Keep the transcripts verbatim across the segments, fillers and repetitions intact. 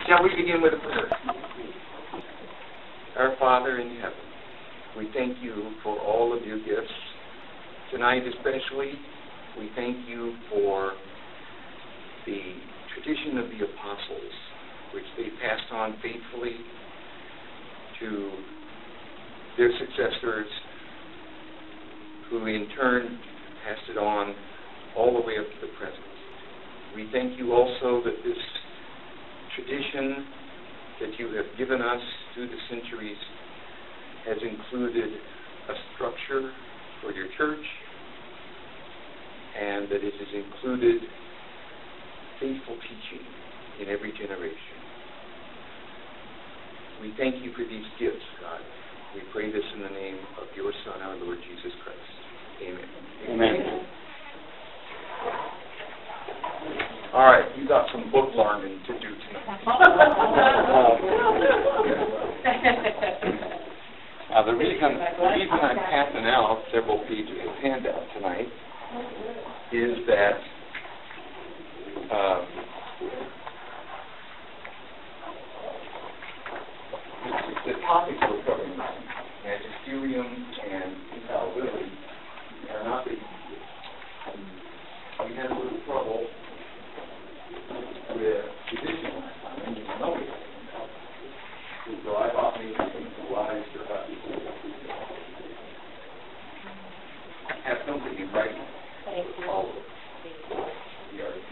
Shall we begin with a prayer? Our Father in heaven, we thank you for all of your gifts. Tonight especially, we thank you for the tradition of the apostles, which they passed on faithfully to their successors, who in turn passed it on all the way up to the present. We thank you also that this tradition that you have given us through the centuries has included a structure for your church, and that it has included faithful teaching in every generation. We thank you for these gifts, God. We pray this in the name of your Son, our Lord Jesus Christ. Amen. Amen. All right, you got some book learning to do tonight. uh, the reason the reason I'm passing out several pages of handout tonight is that uh, the topics we're covering, magisterium and infallibility, are not the we had a little trouble with tradition last time, and you know it. So I thought maybe it's wise for us to have something in writing to follow the argument.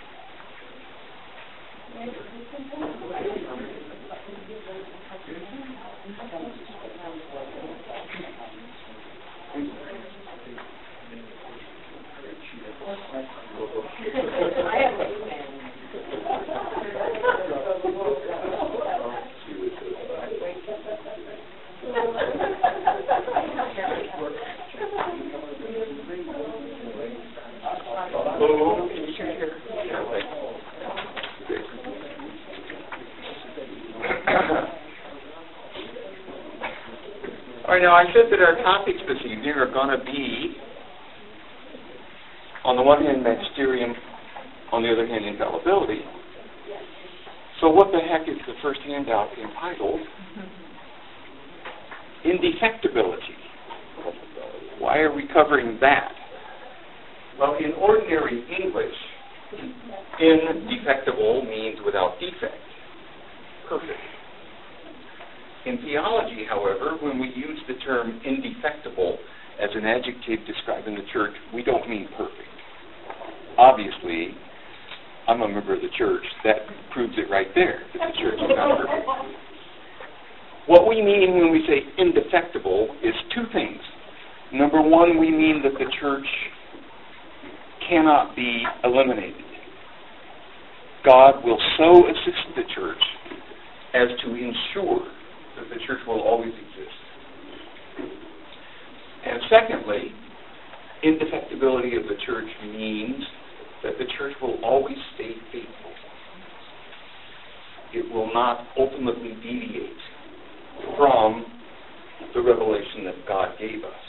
All right, now I said that our topics this evening are going to be, on the one hand, magisterium, on the other hand, infallibility. So what the heck is the first handout entitled? Indefectibility. Why are we covering that? Well, in ordinary English, indefectible means without defect, perfect. In theology, however, when we use the term indefectible as an adjective describing the church, we don't mean perfect. Obviously, I'm a member of the church. That proves it right there, that the church is not perfect. What we mean when we say indefectible is two things. Number one, we mean that the church cannot be eliminated. God will so assist the church as to ensure that the church will always exist. And secondly, indefectibility of the church means that the church will always stay faithful. It will not ultimately deviate from the revelation that God gave us.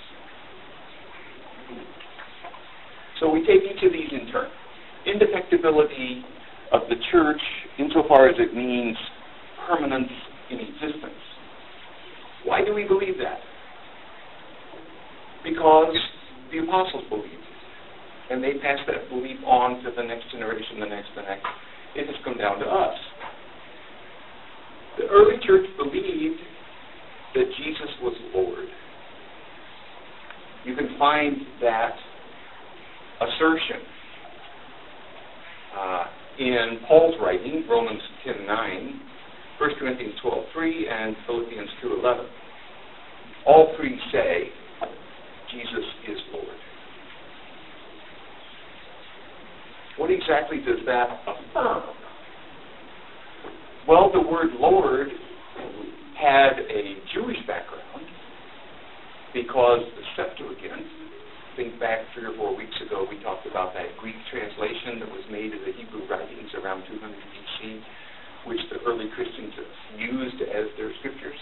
So we take each of these in turn. Indefectibility of the church, insofar as it means permanence in existence. Why do we believe that? Because the apostles believed it, and they passed that belief on to the next generation, the next, the next. It has come down to us. The early church believed that Jesus was Lord. You can find that assertion uh, in Paul's writing, Romans ten nine, First Corinthians twelve three, and Philippians two eleven. All three say Jesus is Lord. What exactly does that affirm? Well, the word Lord had a Jewish background because the Septuagint, think back three or four weeks ago, we talked about that Greek translation that was made of the Hebrew writings around two hundred B C, which the early Christians used as their scriptures.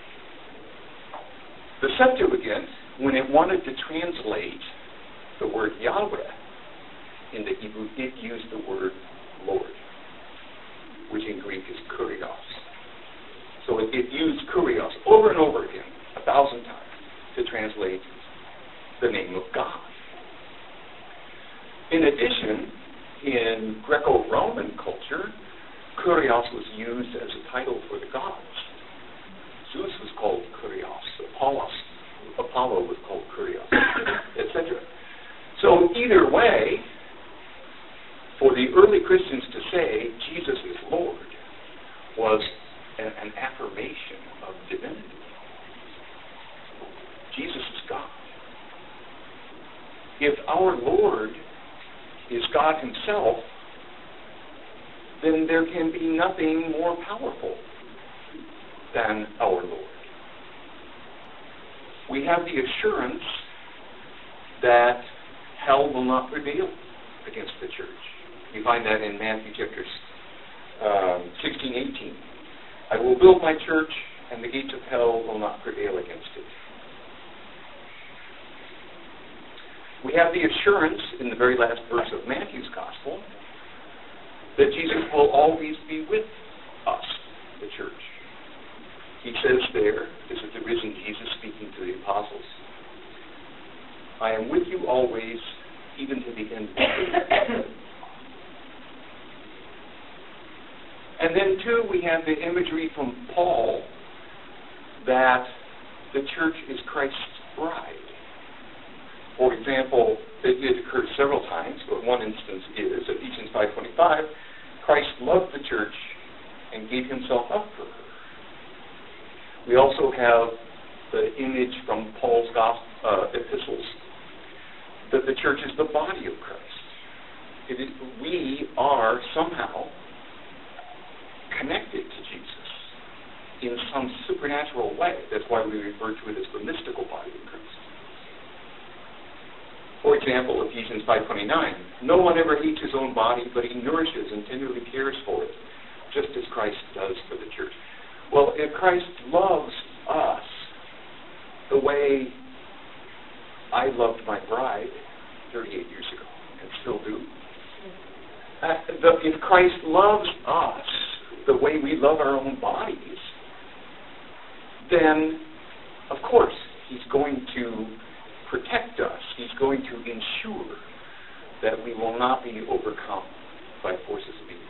The Septuagint, when it wanted to translate the word Yahweh into Hebrew, it used the word Lord, which in Greek is Kurios. So it, it used kurios over and over again, a thousand times, to translate the name of God. In addition, in Greco-Roman culture, kurios was used as a title for the gods. Zeus was called kurios, Apollos, Apollo was called kurios, et cetera. So either way, for the early Christians to say Jesus is Lord was an, an affirmation of divinity. Jesus is God. If our Lord is God himself, then there can be nothing more powerful than our Lord. We have the assurance that hell will not prevail against the church. You find that in Matthew chapters um, sixteen, eighteen. I will build my church, and the gates of hell will not prevail against it. We have the assurance in the very last verse of Matthew's Gospel that Jesus will always be with us, the church. He says there, this is the risen Jesus speaking to the apostles, I am with you always, even to the end of the age. And then, too, we have the imagery from Paul that the church is Christ's bride. For example, it, it occurs several times, but one instance is Ephesians five twenty-five, Christ loved the church and gave himself up for her. We also have the image from Paul's gospel, uh, epistles that the church is the body of Christ. It is, we are somehow connected to Jesus in some supernatural way. That's why we refer to it as the mystical body of Christ. For example, Ephesians five twenty-nine, no one ever hates his own body, but he nourishes and tenderly cares for it, just as Christ does for the church. Well, if Christ loves us the way I loved my bride thirty-eight years ago and still do, uh, the, if Christ loves us the way we love our own bodies, then, of course, he's going to protect us. He's going to ensure that we will not be overcome by forces of evil.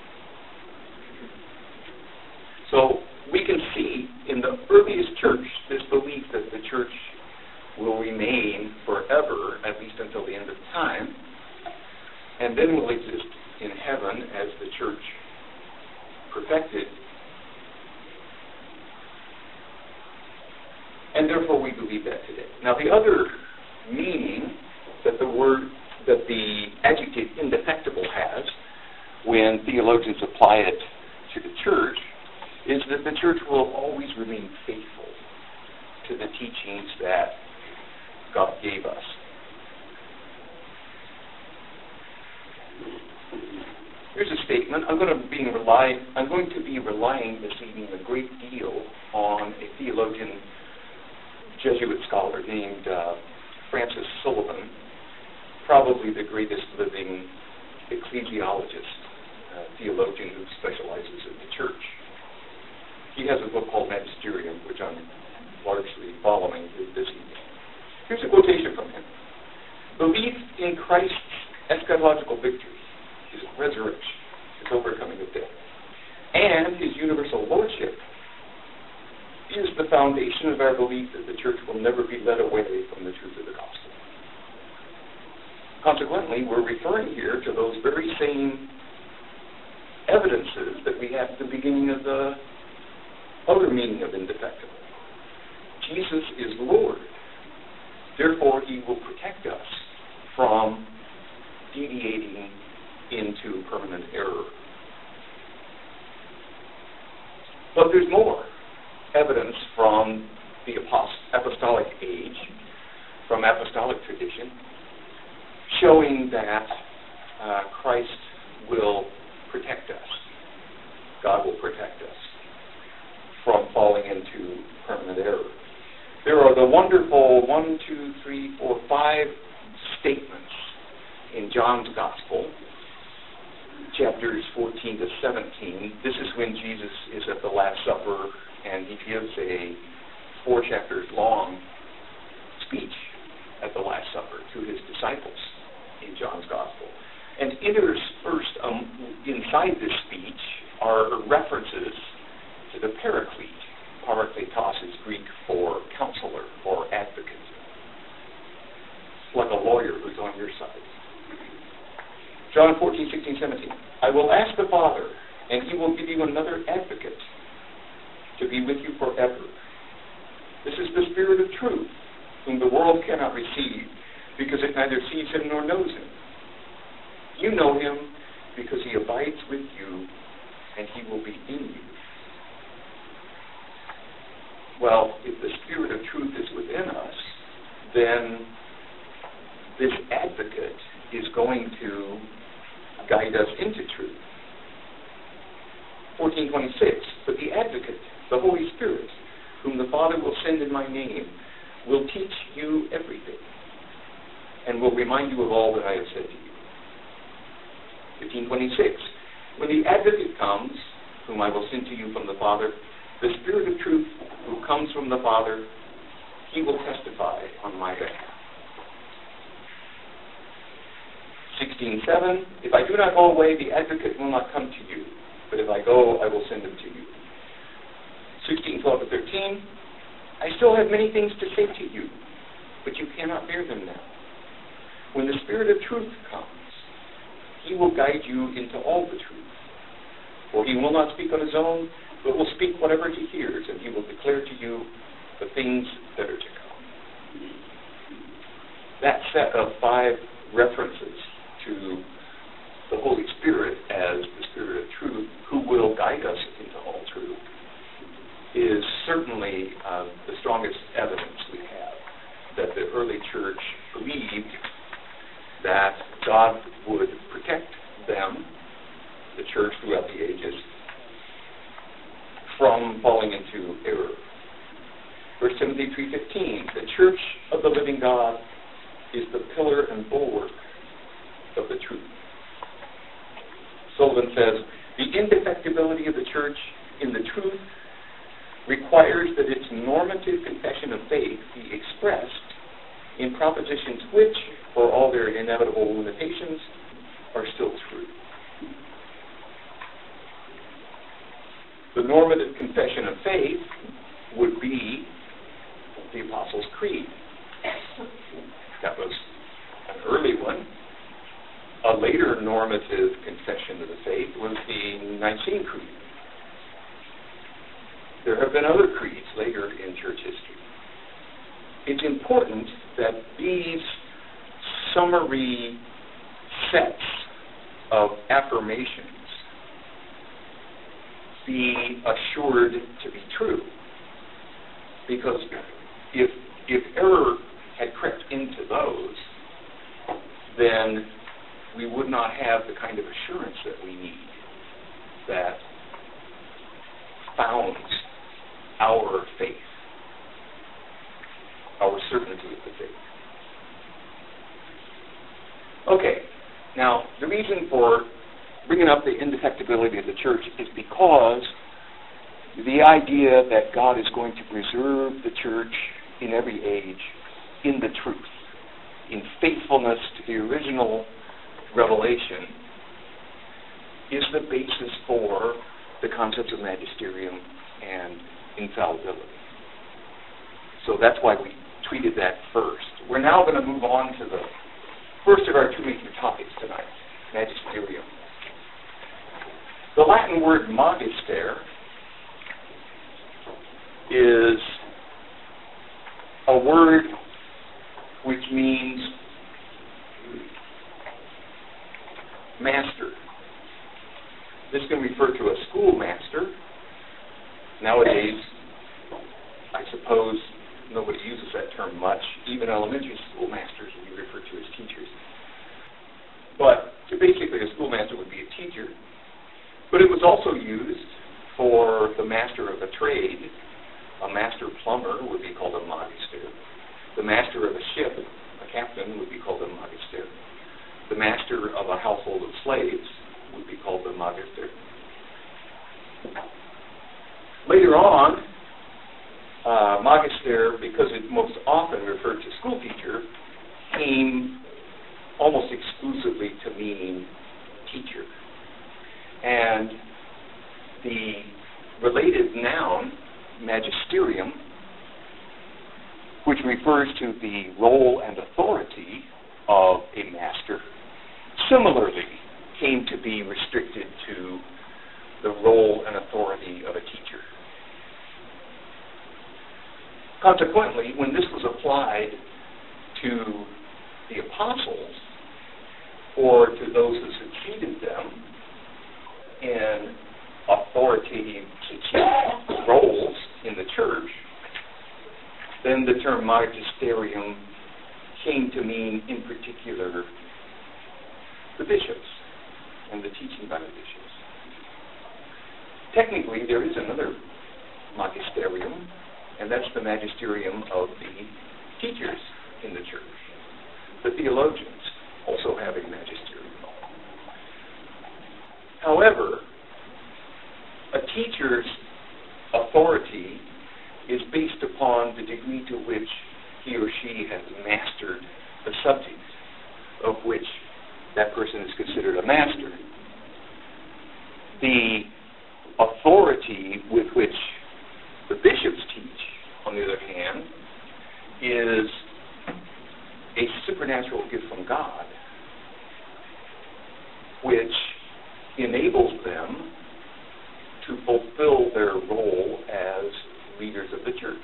So we can see in the earliest church this belief that the church will remain forever, at least until the end of time, and then will exist in heaven as the church perfected. And therefore we believe that today. Now the other meaning that the word, that the adjective indefectible has when theologians apply it to the church is that the church will always remain faithful to the teachings that God gave us. Here's a statement. I'm going to be rely, I'm going to be relying this evening a great deal on a theologian, Jesuit scholar named uh, Francis Sullivan, probably the greatest living ecclesiologist, uh, theologian who specializes in the church. He has a book called Magisterium, which I'm largely following this evening. Here's a quotation from him. Belief in Christ's eschatological victory, his resurrection, his overcoming of death, and his universal lordship is the foundation of our belief that the church will never be led away from the truth of the gospel. Consequently, we're referring here to those very same evidences that we had at the beginning of the other meaning of indefectible. Jesus is Lord. Therefore, he will protect us from deviating into permanent error. But there's more evidence from the apostolic age, from apostolic tradition, showing that uh, Christ will protect us. God will protect us from falling into permanent error. There are the wonderful one, two, three, four, five statements in John's Gospel, chapters fourteen to seventeen. This is when Jesus is at the Last Supper speech are references to the Paraclete. Parakletos is Greek for counselor or advocate. It's like a lawyer who's on your side. John fourteen, sixteen, seventeen. I will ask the Father, and he will give you another advocate to be with you forever. This is the Spirit of truth, whom the world cannot receive, because it neither sees him nor knows him. You know him because he abides with you, and he will be in you. Well, if the Spirit of truth is within us, then this advocate is going to guide us into truth. fourteen twenty-six, but the advocate, the Holy Spirit, whom the Father will send in my name, will teach you everything, and will remind you of all that I have said to you. fifteen twenty-six, when the advocate comes, whom I will send to you from the Father, the Spirit of truth who comes from the Father, he will testify on my behalf. sixteen seven, if I do not go away, the advocate will not come to you, but if I go, I will send him to you. sixteen twelve to thirteen, I still have many things to say to you, but you cannot bear them now. When the Spirit of truth comes, he will guide you into all the truth. For he will not speak on his own, but will speak whatever he hears, and he will declare to you the things that are to come. That set of five references to the Holy Spirit as the Spirit of truth, who will guide us into all truth, is certainly uh, the strongest evidence we have that the early church believed that God would protect them, the church throughout the ages, from falling into error. First Timothy three fifteen, the church of the living God is the pillar and bulwark of the truth. Sullivan says, the indefectibility of the church in the truth requires that its normative confession of faith be expressed in propositions which, for all their inevitable limitations, are still true. The normative confession of faith would be the Apostles' Creed. That was an early one. A later normative confession of the faith was the Nicene Creed. There have been other creeds later in church history. It's important that these summary sets of affirmations be assured to be true. Because if if error had crept into those, then we would not have the kind of assurance that we need that founds our faith, our certainty of the faith. Okay, now the reason for bringing up the indefectibility of the church is because the idea that God is going to preserve the church in every age in the truth, in faithfulness to the original revelation, is the basis for the concepts of magisterium and infallibility. So that's why we treated that first. We're now going to move on to the first of our two major topics tonight, magisterium. The Latin word magister is a word which means master. This can refer to a schoolmaster. Nowadays, I suppose nobody uses that term much. Even elementary school masters will be referred to as teachers. But basically, a schoolmaster would be a teacher. But it was also used for the master of a trade. A master plumber would be called a magister. The master of a ship, a captain, would be called a magister. The master of a household of slaves would be called a magister. Later on, uh, magister, because it most often referred to school teacher, came almost exclusively to mean teacher. And the related noun, magisterium, which refers to the role and authority of a master, similarly came to be restricted to the role and authority of a teacher. Consequently, when this was applied to the apostles or to those who succeeded them in authoritative teaching roles in the church, then the term magisterium came to mean, in particular, the bishops and the teaching by the bishops. Technically, there is another magisterium, and that's the magisterium of the teachers in the church. The theologians also have a magisterium. However, a teacher's authority is based upon the degree to which he or she has mastered the subject of which that person is considered a master. The authority with which the bishops teach, on the other hand, is a supernatural gift from God, which enables them to fulfill their role as leaders of the church.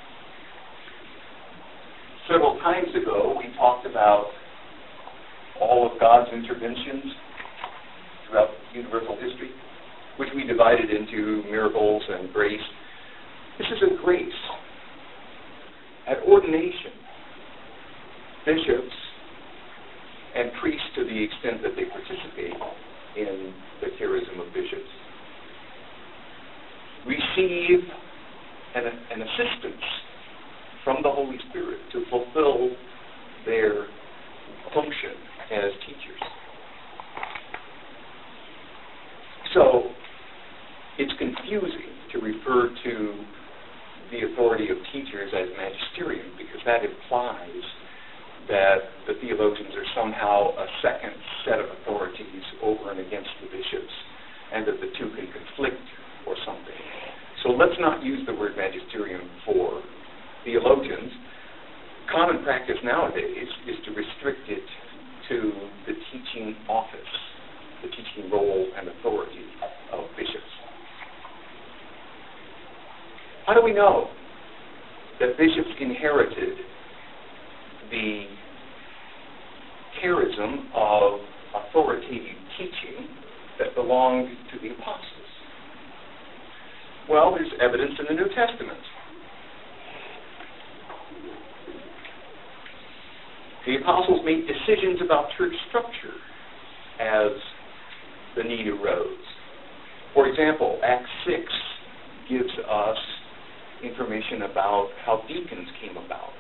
Several times ago, we talked about all of God's interventions throughout universal history, which we divided into miracles and grace. This is a grace. At ordination, bishops and priests, to the extent that they participate in the charism of bishops, receive an, an assistance from the Holy Spirit to fulfill their function as teachers. So, it's confusing to refer to the authority of teachers as magisterium, because that implies that the theologians are somehow a second set of authorities over and against the bishops, and that the two can conflict or something. So let's not use the word magisterium for theologians. Common practice nowadays is to restrict it to the teaching office, the teaching role and authority of bishops. How do we know that bishops inherited the charism of authoritative teaching that belonged to the apostles? Well, there's evidence in the New Testament. The apostles made decisions about church structure as the need arose. For example, Acts six gives us information about how deacons came about.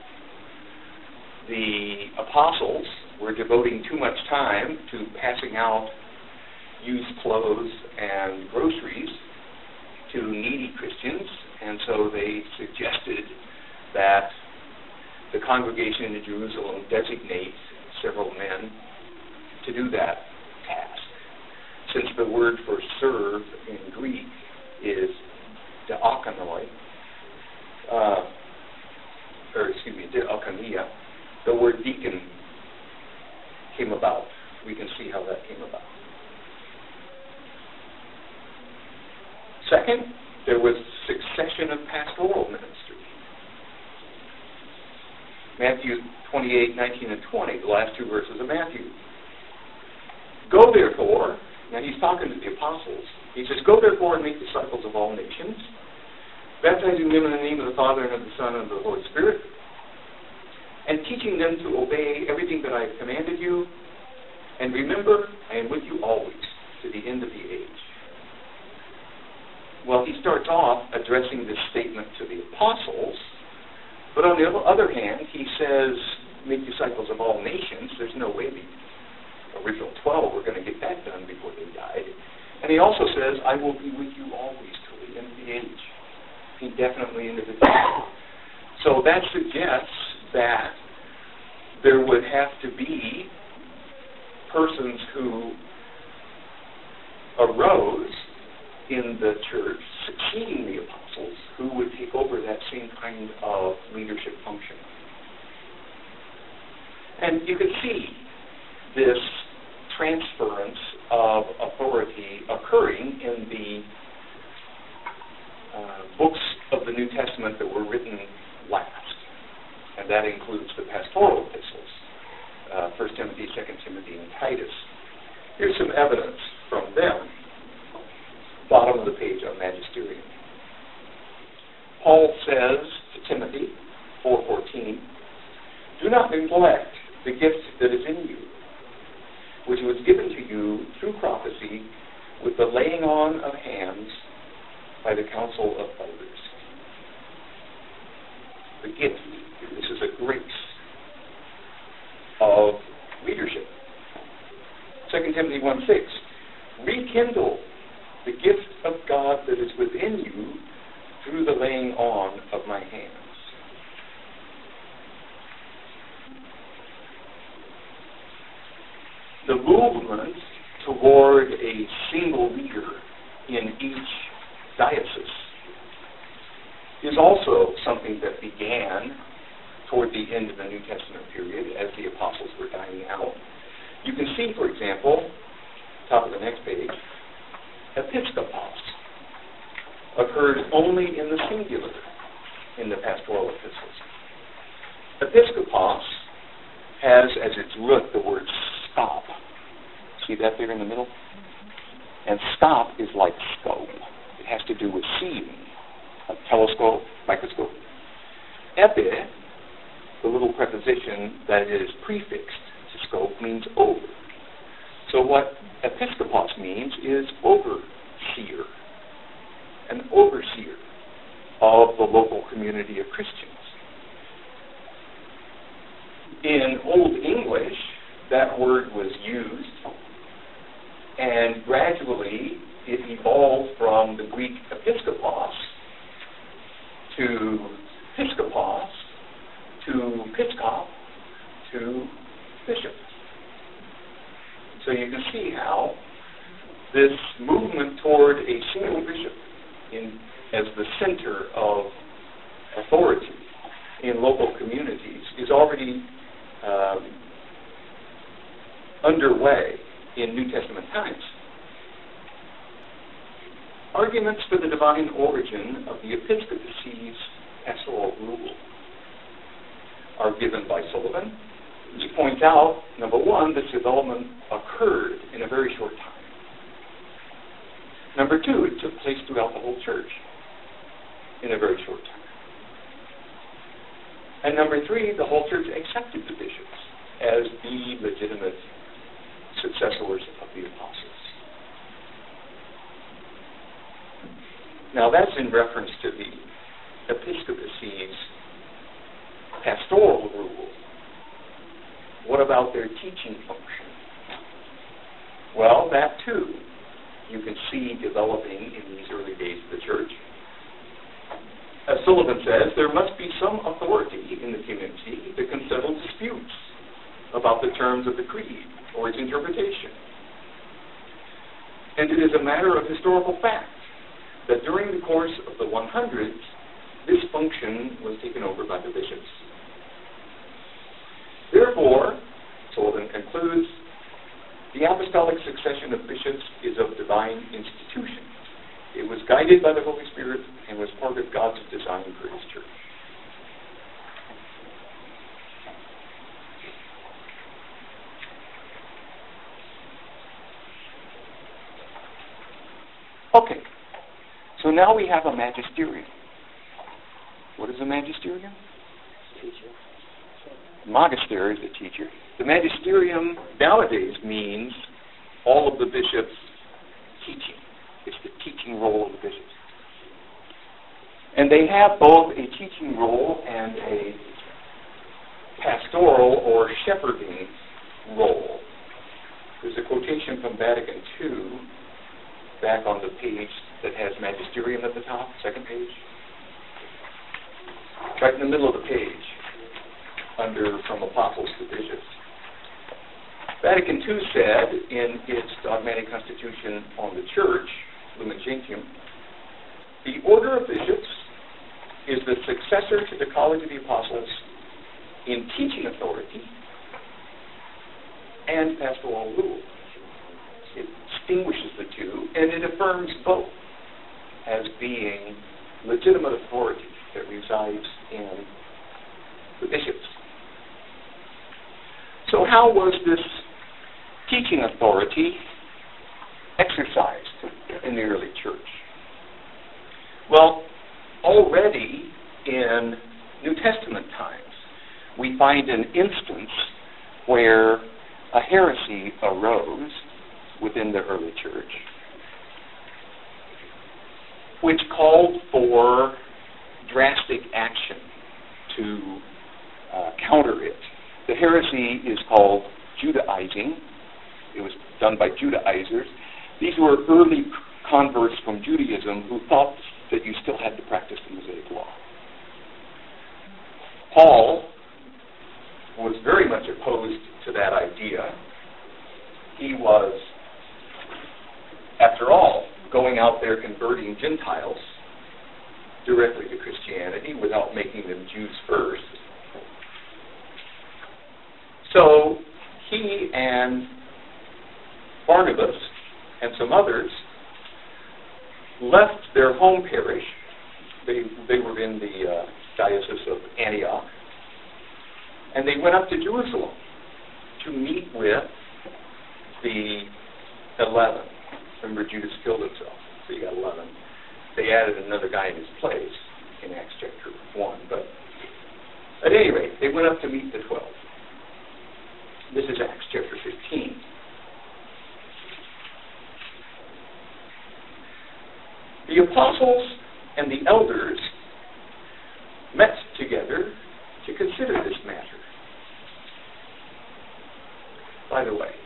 The apostles were devoting too much time to passing out used clothes and groceries to needy Christians, and so they suggested that the congregation in Jerusalem designate several men to do that task. Since the word for serve in Greek is diakonoi, uh, or excuse me, diakonia, the word deacon came about. We can see how that came about. Second, there was succession of pastoral ministry. Matthew twenty-eight, nineteen, and twenty, the last two verses of Matthew. Go therefore, now he's talking to the apostles, he says, go therefore and make disciples of all nations, baptizing them in the name of the Father and of the Son and of the Holy Spirit, and teaching them to obey everything that I have commanded you, and remember, I am with you always, to the end of the age. Well, he starts off addressing this statement to the apostles, but on the other hand, he says, make disciples of all nations. There's no way the original twelve were going to get that done before they died. And he also says, I will be with you always till the end of the age. Indefinitely into the future. So that suggests that there would have to be persons who arose in the church succeeding the apostles who would take over that same kind of leadership function. And you could see this transference of authority occurring in the uh, books of the New Testament that were written last. And that includes the pastoral epistles, uh, First Timothy, Second Timothy, and Titus. Here's some evidence from them. Bottom of the page on magisterium. Paul says to Timothy, four fourteen, "Do not neglect the gift that is in you, which was given to you through prophecy with the laying on of hands by the counsel of elders." The gift, this is a grace of leadership. Second Timothy one six, "Rekindle the gift of God that is within you through the laying on of my hands." The movement toward a single leader in each diocese is also something that began toward the end of the New Testament period as the apostles were dying out. You can see, for example, top of the next page, episkopos occurred only in the singular in the pastoral epistles. Episkopos has as its root the word skop. See that there in the middle? And skop is like scope. It has to do with seeing, a telescope, microscope. Epi, the little preposition that is prefixed to scope, means over. So what episkopos means is overseer, an overseer of the local community of Christians. In Old English, that word was used, and gradually it evolved from the Greek episkopos to piskopos to piskop to bishop. So you can see how this movement toward a single bishop in, as the center of authority in local communities is already um, underway in New Testament times. Arguments for the divine origin of the episcopacy's pastoral rule are given by Sullivan. He points out, number one, this development occurred in a very short time. Number two, it took place throughout the whole church in a very short time. And number three, the whole church accepted the bishops as the legitimate successors of the apostles. Now that's in reference to the episcopacy's pastoral rule. What about their teaching function? Well, that too you can see developing in these early days of the church. As Sullivan says, there must be some authority in the community that can settle disputes about the terms of the creed or its interpretation. And it is a matter of historical fact that during the course of the hundreds, this function was taken over by the bishops. Therefore, Sullivan concludes, the apostolic succession of bishops is of divine institution. It was guided by the Holy Spirit and was part of God's design for His church. Okay, so now we have a magisterium. What is a magisterium? Teacher. Magister is a teacher. The magisterium nowadays means all of the bishops' teaching. It's the teaching role of the bishops. And they have both a teaching role and a pastoral or shepherding role. There's a quotation from Vatican two back on the page that has magisterium at the top, second page. Right in the middle of the page, under From Apostles to Bishops. Vatican two said in its dogmatic constitution on the Church, Lumen Gentium, the order of bishops is the successor to the College of the Apostles in teaching authority and pastoral rule. It distinguishes the two, and it affirms both as being legitimate authority that resides in the bishops. So how was this teaching authority exercised in the early church? Well, already in New Testament times, we find an instance where a heresy arose within the early church, which called for drastic action to uh, counter it. The heresy is called Judaizing. It was done by Judaizers. These were early converts from Judaism who thought that you still had to practice the Mosaic Law. Paul was very much opposed to that idea. He was, after all, going out there converting Gentiles directly to Christianity without making them Jews first. So he and Barnabas and some others left their home parish. They, they were in the uh, Diocese of Antioch. And they went up to Jerusalem to meet with the eleven. Remember, Judas killed himself, so you got eleven. They added another guy in his place in Acts chapter one. But at any rate, they went up to meet the twelve. This is Acts chapter fifteen. The apostles and the elders met together to consider this matter. By the way,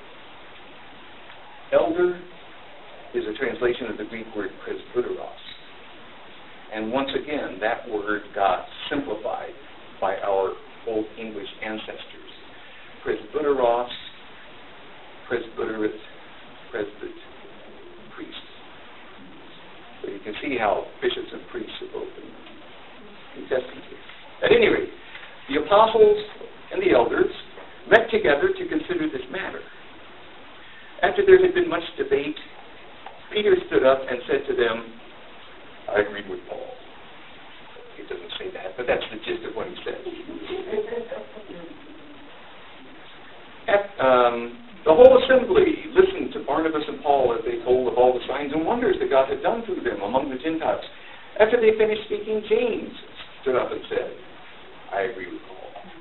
elder is a translation of the Greek word presbyteros. And once again, that word got simplified by our Old English ancestors. Presbyteros, presbyterate, presbyt, priest. So you can see how bishops and priests are both in New Testament here. At any rate, the apostles and the elders met together to consider this matter. After there had been much debate, Peter stood up and said to them, I agree with Paul. He doesn't say that, but that's the gist of what he said. At, um, the whole assembly listened to Barnabas and Paul as they told of all the signs and wonders that God had done through them among the Gentiles. After they finished speaking, James stood up and said, I agree with Paul.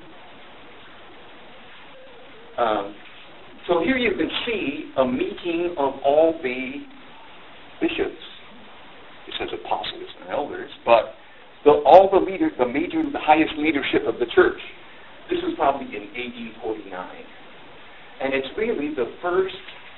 Um, so here you can see a meeting of all the bishops. It says apostles and elders, but the, all the leaders, the major, the highest leadership of the church. This was probably in A D forty-nine. And it's really the first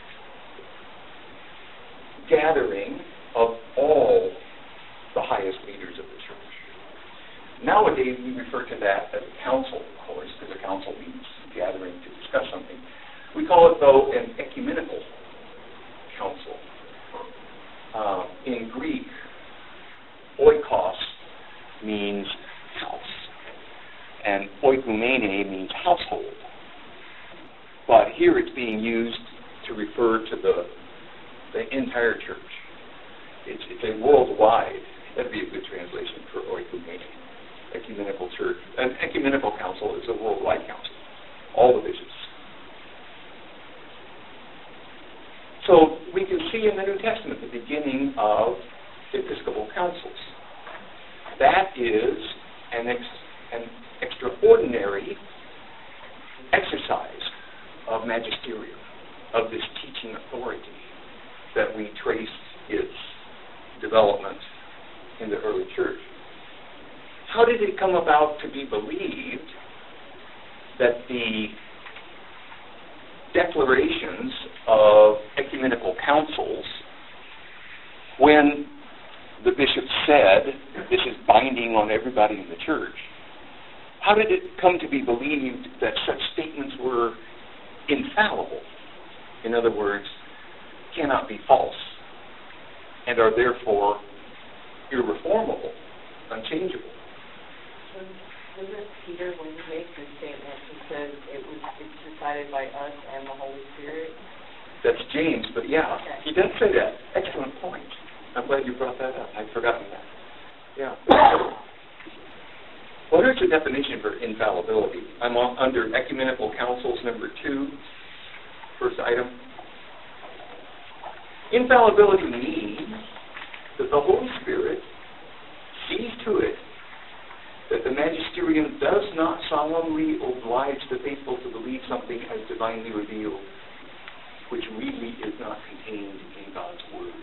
gathering of all the highest leaders of the church. Nowadays, we refer to that as a council, of course, because a council means gathering to discuss something. We call it, though, an ecumenical council. Uh, in Greek, oikos means house, and oikumene means household. But here it's being used to refer to the the entire church. It's, it's a worldwide, that'd be a good translation for oikumene, ecumenical church. An ecumenical council is a worldwide council, all the bishops. So we can see in the New Testament the beginning of episcopal councils. That is an, ex- an extraordinary exercise of magisterium, of this teaching authority that we trace its development in the early church. How did it come about to be believed that the declarations of ecumenical councils, when the bishop said this is binding on everybody in the church, how did it come to be believed that such statements were infallible. In other words, cannot be false, and are therefore irreformable, unchangeable. Wasn't Peter, when he makes this statement, he says it was it's decided by us and the Holy Spirit? That's James, but yeah, okay. He does say that. Excellent point. I'm glad you brought that up. I'd forgotten that. Yeah. Well, here's the definition for infallibility. I'm on, under Ecumenical Councils number two, first item. Infallibility means that the Holy Spirit sees to it that the magisterium does not solemnly oblige the faithful to believe something as divinely revealed, which really is not contained in God's Word.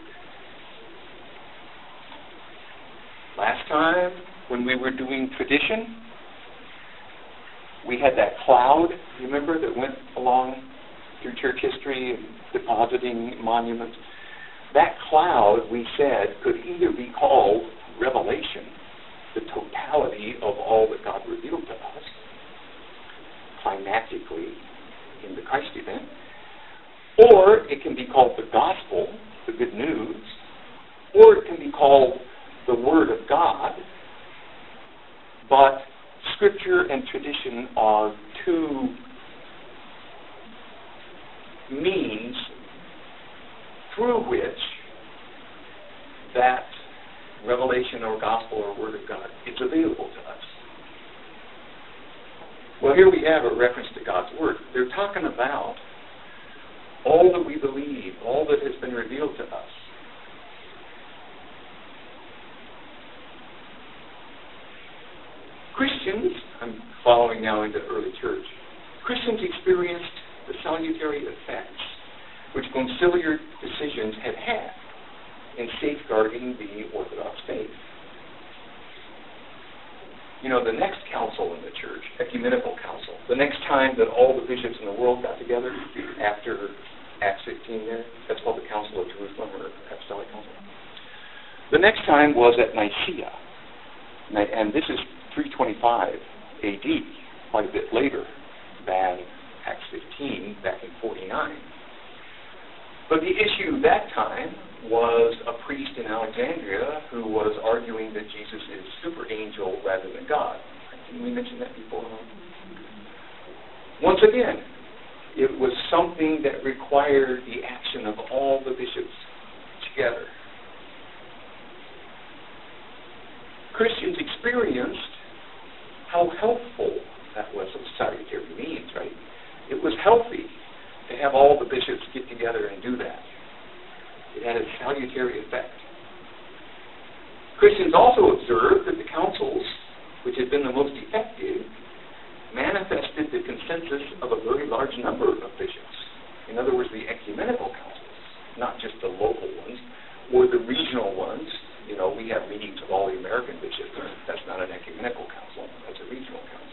Last time, when we were doing tradition, we had that cloud, you remember, that went along through church history and depositing monuments. That cloud, we said, could either be called revelation, the totality of all that God revealed to us, climactically in the Christ event, or it can be called the gospel, the good news, or it can be called the Word of God, but Scripture and tradition are two means through which that revelation or gospel or Word of God is available to us. Well, here we have a reference to God's Word. They're talking about all that we believe, all that has been revealed to us. Christians, I'm following now into early church, Christians experienced the salutary effects which conciliar decisions had had in safeguarding the Orthodox faith. You know, the next council in the church, ecumenical council, the next time that all the bishops in the world got together after Acts fifteen there, that's called the Council of Jerusalem or Apostolic Council. The next time was at Nicaea, and this is three twenty-five A D, quite a bit later than Acts fifteen back in forty-nine. But the issue that time was a priest in Alexandria who was arguing that Jesus is super angel rather than God. Didn't we mention that before? Once again, it was something that required the action of all the bishops together. Christians experienced how helpful that was. What salutary means, right? It was healthy to have all the bishops get together and do that. It had a salutary effect. Christians also observed that the councils, which had been the most effective, manifested the consensus of a very large number of bishops. In other words, the ecumenical councils, not just the local ones, or the regional ones. You know, we have meetings of all the American bishops. That's not an ecumenical council. That's a regional council.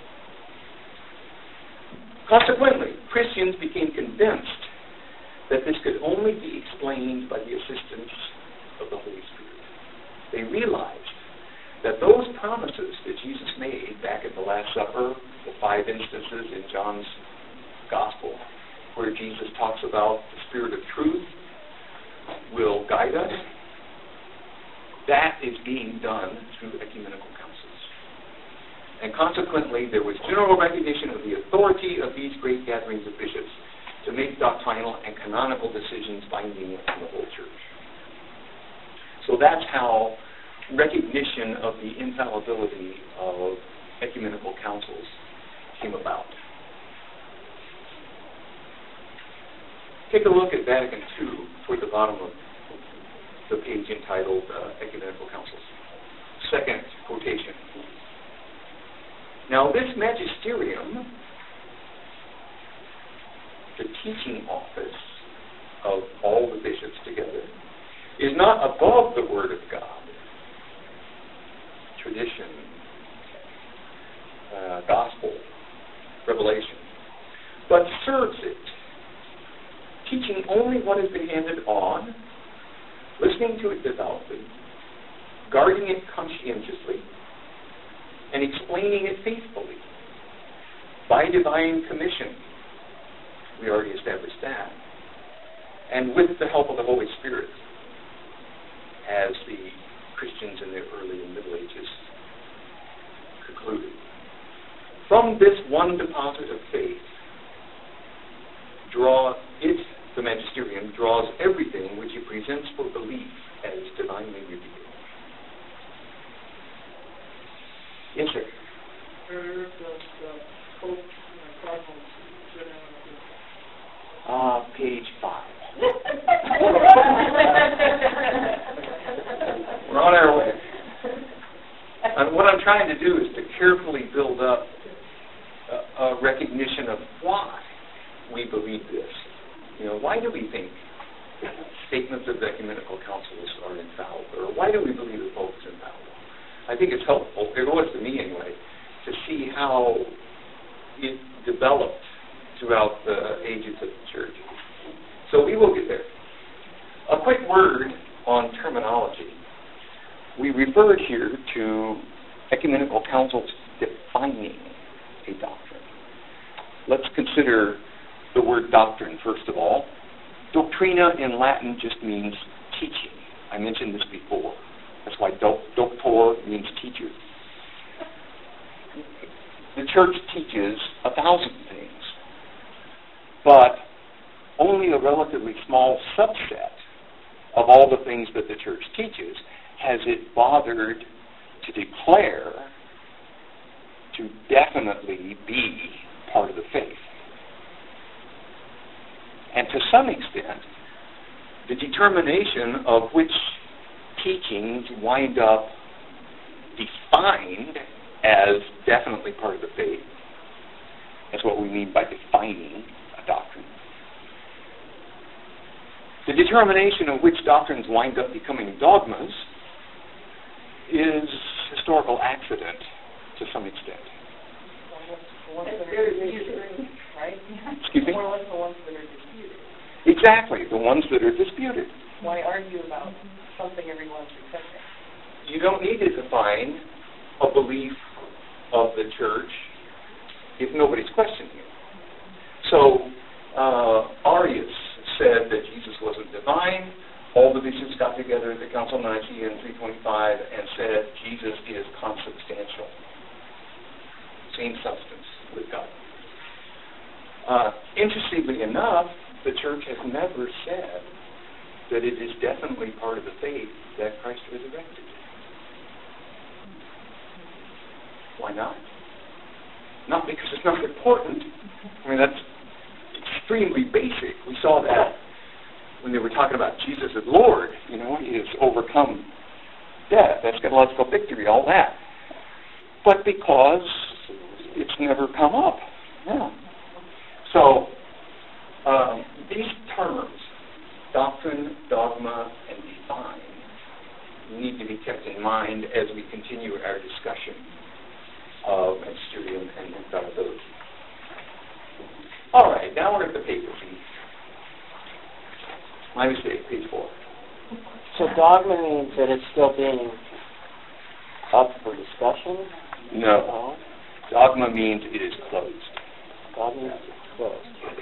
Consequently, Christians became convinced that this could only be explained by the assistance of the Holy Spirit. They realized that those promises that Jesus made back at the Last Supper, the five instances in John's Gospel, where Jesus talks about the Spirit of truth will guide us, that is being done through ecumenical councils. And consequently, there was general recognition of the authority of these great gatherings of bishops to make doctrinal and canonical decisions binding on the whole church. So that's how recognition of the infallibility of ecumenical councils came about. Take a look at Vatican two toward the bottom of the page entitled uh, Ecumenical Councils. Second quotation. Now this magisterium, the teaching office of all the bishops together, is not above the Word of God, tradition, uh, gospel, revelation, but serves it, teaching only what has been handed on, listening to it devoutly, guarding it conscientiously, and explaining it faithfully by divine commission, We already established that. And with the help of the Holy Spirit, as the Christians in the early and Middle Ages concluded. From this one deposit of faith, draw it, the magisterium, draws everything which it presents for belief as divinely revealed. Yes, sir. Uh, page five. We're on our way. And what I'm trying to do is to carefully build up a, a recognition of why we believe this. You know, why do we think statements of ecumenical councils are infallible? Or why do we believe the Pope is infallible? I think it's helpful, it was to me anyway, to see how it developed throughout the ages of the Church. So we will get there. A quick word on terminology. We referred here to ecumenical councils defining a doctrine. Let's consider the word doctrine, first of all. Doctrina in Latin just means teaching. I mentioned this before. That's why doc- doctor means teacher. The Church teaches a thousand things, but only a relatively small subset of all the things that the Church teaches has it bothered to declare to definitely be part of the faith. And to some extent, the determination of which teachings wind up defined as definitely part of the faith. That's what we mean by defining a doctrine. The determination of which doctrines wind up becoming dogmas is historical accident to some extent. Right? Excuse me? More or less the ones that are disputed. Exactly, the ones that are disputed. Why argue about something everyone's accepting? You don't need to define a belief of the Church if nobody's questioning it. So, uh, Arius said that Jesus wasn't divine. All the bishops got together at the Council of Nicaea in three twenty-five and said Jesus is consubstantial. Same substance with God. Uh, interestingly enough, the Church has never said that it is definitely part of the faith that Christ resurrected. Why not? Not because it's not important. I mean, that's extremely basic. We saw that when they were talking about Jesus as Lord. You know, he has overcome death, eschatological victory, all that. But because it's never come up. Yeah. So, um, these terms, doctrine, dogma, and define, need to be kept in mind as we continue our discussion of magisterium and infallibility. All right, now we're at the papacy. My mistake, page four. So dogma means that it's still being up for discussion? No. No. Dogma means it is closed. Dogma means it's closed.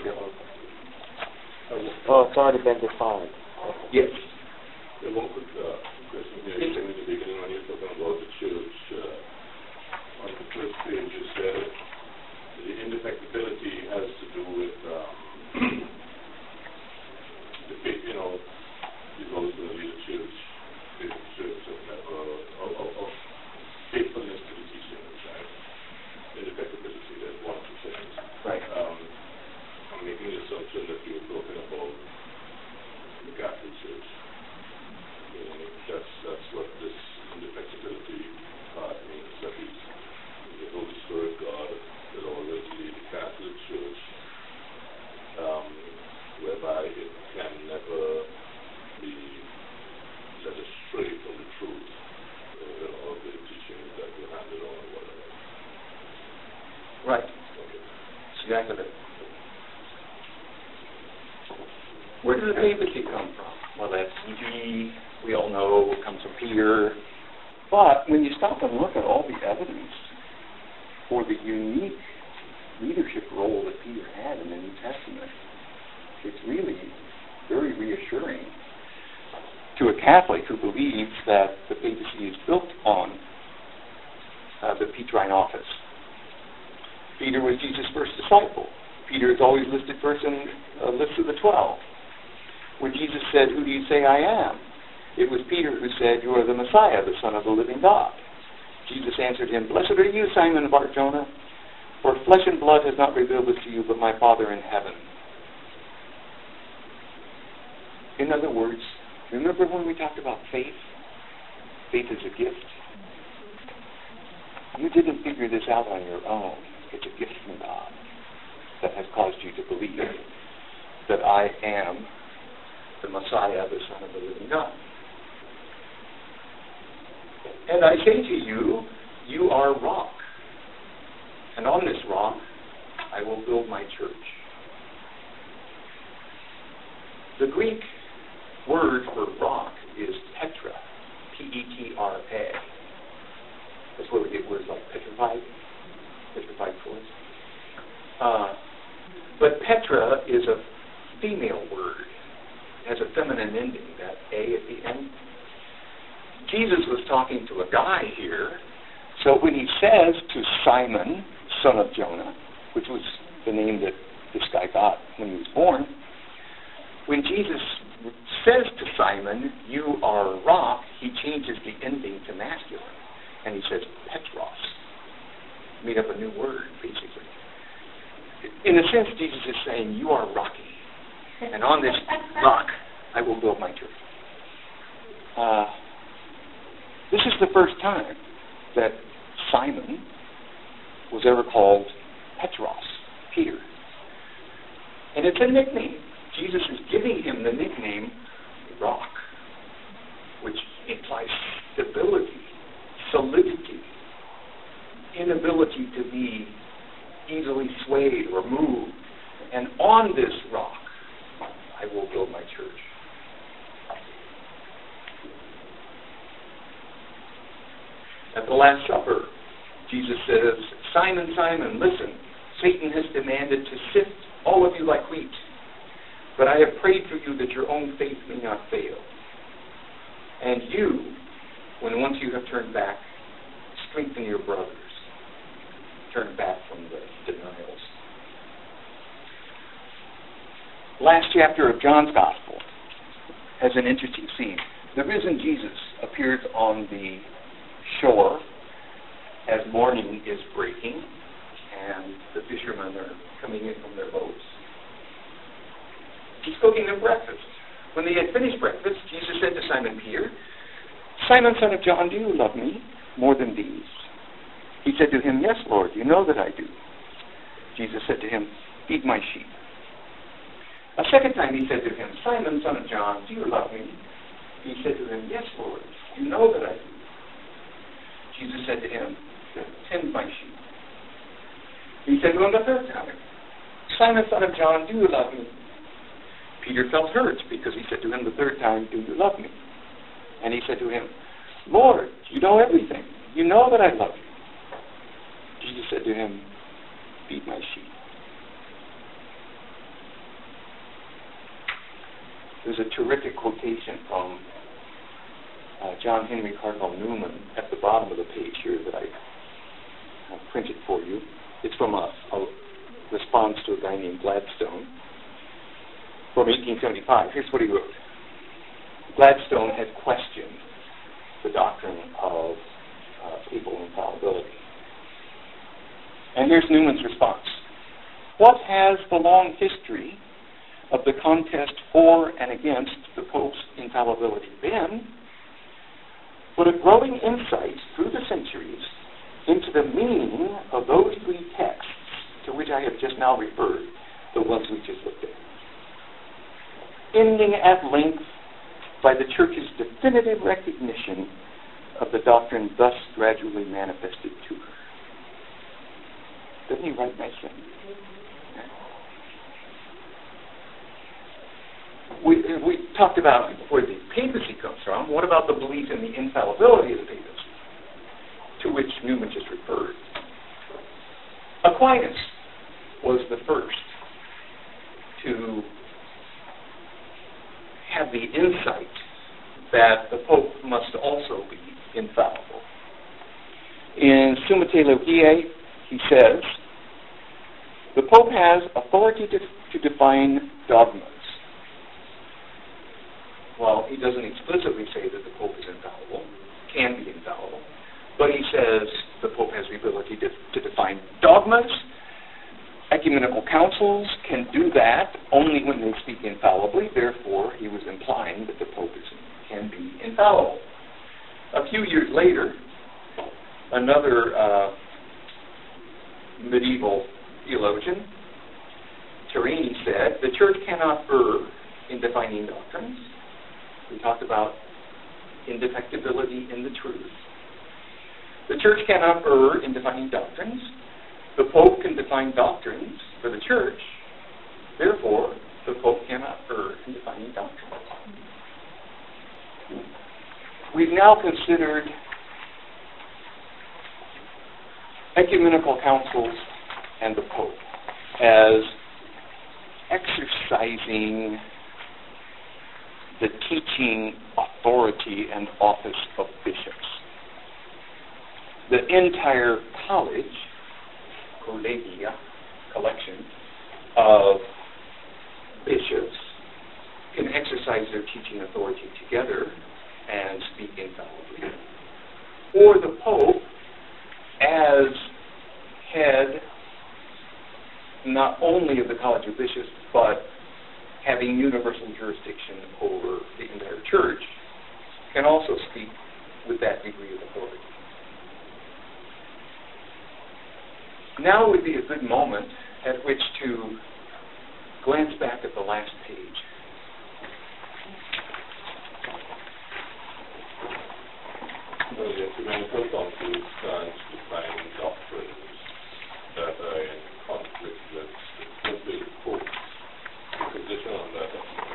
Oh, it's already been defined. Yes. Yeah, one quick uh, question here. You said in the beginning when you're talking about the Church, uh, on the first page you said the indefectibility has to do with um, the faith, you know, you've always going to be the Church, faith of the Church, of, uh, of, of, of faithfulness to the teachings, right? Indefectibility, that's one of the things. Right. Um, I'm making the assumption that you were talking about the Catholic Church. You know, that's, that's what this indefectibility part means, that is the Holy Spirit God that always lead the Catholic Church, um, whereby it can never be led astray from the truth, uh, or the teachings that were handed on or whatever. Right. Okay. Exactly it. Where did the papacy come from? Well, that's easy. We all know it comes from Peter. But when you stop and look at all the evidence for the unique leadership role that Peter had in the New Testament. It's really very reassuring to a Catholic who believes that the papacy is built on uh, the Petrine office. Peter was Jesus' first disciple. Peter is always listed first in a list of the twelve. When Jesus said, "Who do you say I am?" it was Peter who said, "You are the Messiah, the Son of the living God." Jesus answered him, "Blessed are you, Simon Bar-Jonah, for flesh and blood has not revealed this to you, but my Father in heaven." In other words, remember when we talked about faith? Faith is a gift. You didn't figure this out on your own. It's a gift from God that has caused you to believe that I am the Messiah, the Son of the living God. And I say to you, you are rock. And on this rock, I will build my church. The Greek word for rock is Petra, P E T R A. That's where we get words like petrified, petrified force. Uh, but Petra is a female word. It has a feminine ending, that A at the end. Jesus was talking to a guy here, so when he says to Simon, son of Jonah, which was the name that this guy got when he was born, when Jesus says to Simon, "You are a rock," he changes the ending to masculine, and he says Petros. Made up a new word, basically. In a sense, Jesus is saying, you are rocky, and on this rock I will build my church. Uh, this is the first time that Simon was ever called Petros, Peter. And it's a nickname. Jesus is giving him the nickname Rock, which implies stability, solidity, inability to be easily swayed or moved. And on this rock, I will build my church. At the Last Supper, Jesus says, "Simon, Simon, listen, Satan has demanded to sift all of you like wheat, but I have prayed for you that your own faith may not fail. And you, when once you have turned back, strengthen your brothers." Turn back from the denials. Last chapter of John's Gospel has an interesting scene. The risen Jesus appears on the shore as morning is breaking and the fishermen are coming in from their boats. He's cooking them breakfast. When they had finished breakfast, Jesus said to Simon Peter, "Simon, son of John, do you love me more than these?" He said to him, "Yes, Lord, you know that I do." Jesus said to him, "Feed my sheep." A second time he said to him, "Simon, son of John, do you love me?" He said to him, "Yes, Lord, you know that I do." Jesus said to him, "Tend my sheep." He said to him the third time, "Simon, son of John, do you love me?" Peter felt hurt because he said to him the third time, "Do you love me?" And he said to him, "Lord, you know everything. You know that I love you." Jesus said to him, "Feed my sheep." There's a terrific quotation from uh, John Henry Cardinal Newman at the bottom of the page here that I uh, printed for you. It's from a, a response to a guy named Gladstone from eighteen seventy-five. Here's what he wrote. Gladstone had questioned the doctrine of uh, papal infallibility. And here's Newman's response. What has the long history of the contest for and against the Pope's infallibility been but a growing insight through the centuries into the meaning of those three texts to which I have just now referred, the ones we just looked at, ending at length by the Church's definitive recognition of the doctrine thus gradually manifested to her. Doesn't he write nicely? We, we talked about where the papacy comes from. What about the belief in the infallibility of the papacy, to which Newman just referred? Aquinas was the first to have the insight that the Pope must also be infallible. In Summa Theologiae, he says, the Pope has authority to, to define dogmas. Well, he doesn't explicitly say that the Pope is infallible, can be infallible, but he says the Pope has the ability to, to define dogmas. Ecumenical councils can do that only when they speak infallibly. Therefore, he was implying that the Pope is, can be infallible. A few years later, another uh, medieval theologian, Turini, said, the Church cannot err in defining doctrines. We talked about indefectibility in the truth. The Church cannot err in defining doctrines. The Pope can define doctrines for the Church. Therefore, the Pope cannot err in defining doctrines. We've now considered ecumenical councils and the Pope as exercising the teaching authority and office of bishops. The entire college, collegia, collection of bishops, can exercise their teaching authority together and speak infallibly. Or the Pope, as head not only of the College of Bishops, but having universal jurisdiction over the entire Church, can also speak with that degree of authority. Now would be a good moment at which to glance back at the last page. Well, the ecumenical councils stand to find doctrines that are in conflict with the Pope's position on that.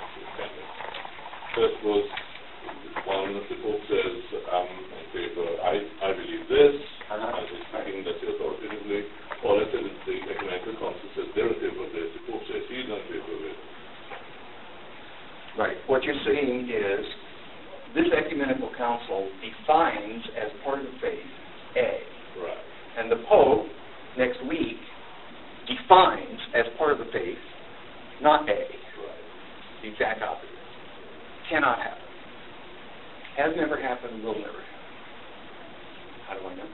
First was one of the Pope says, I'm in favor, I, I believe this, and I'm speaking that authoritatively. All I said is the ecumenical council says they're in favor of this, the Pope says he's not in favor of it. Right. What you're saying is this ecumenical council defines as part of the faith A. Right. And the Pope, next week, defines as part of the faith not A. Right. The exact opposite. Cannot happen. Has never happened, will never happen. How do I know?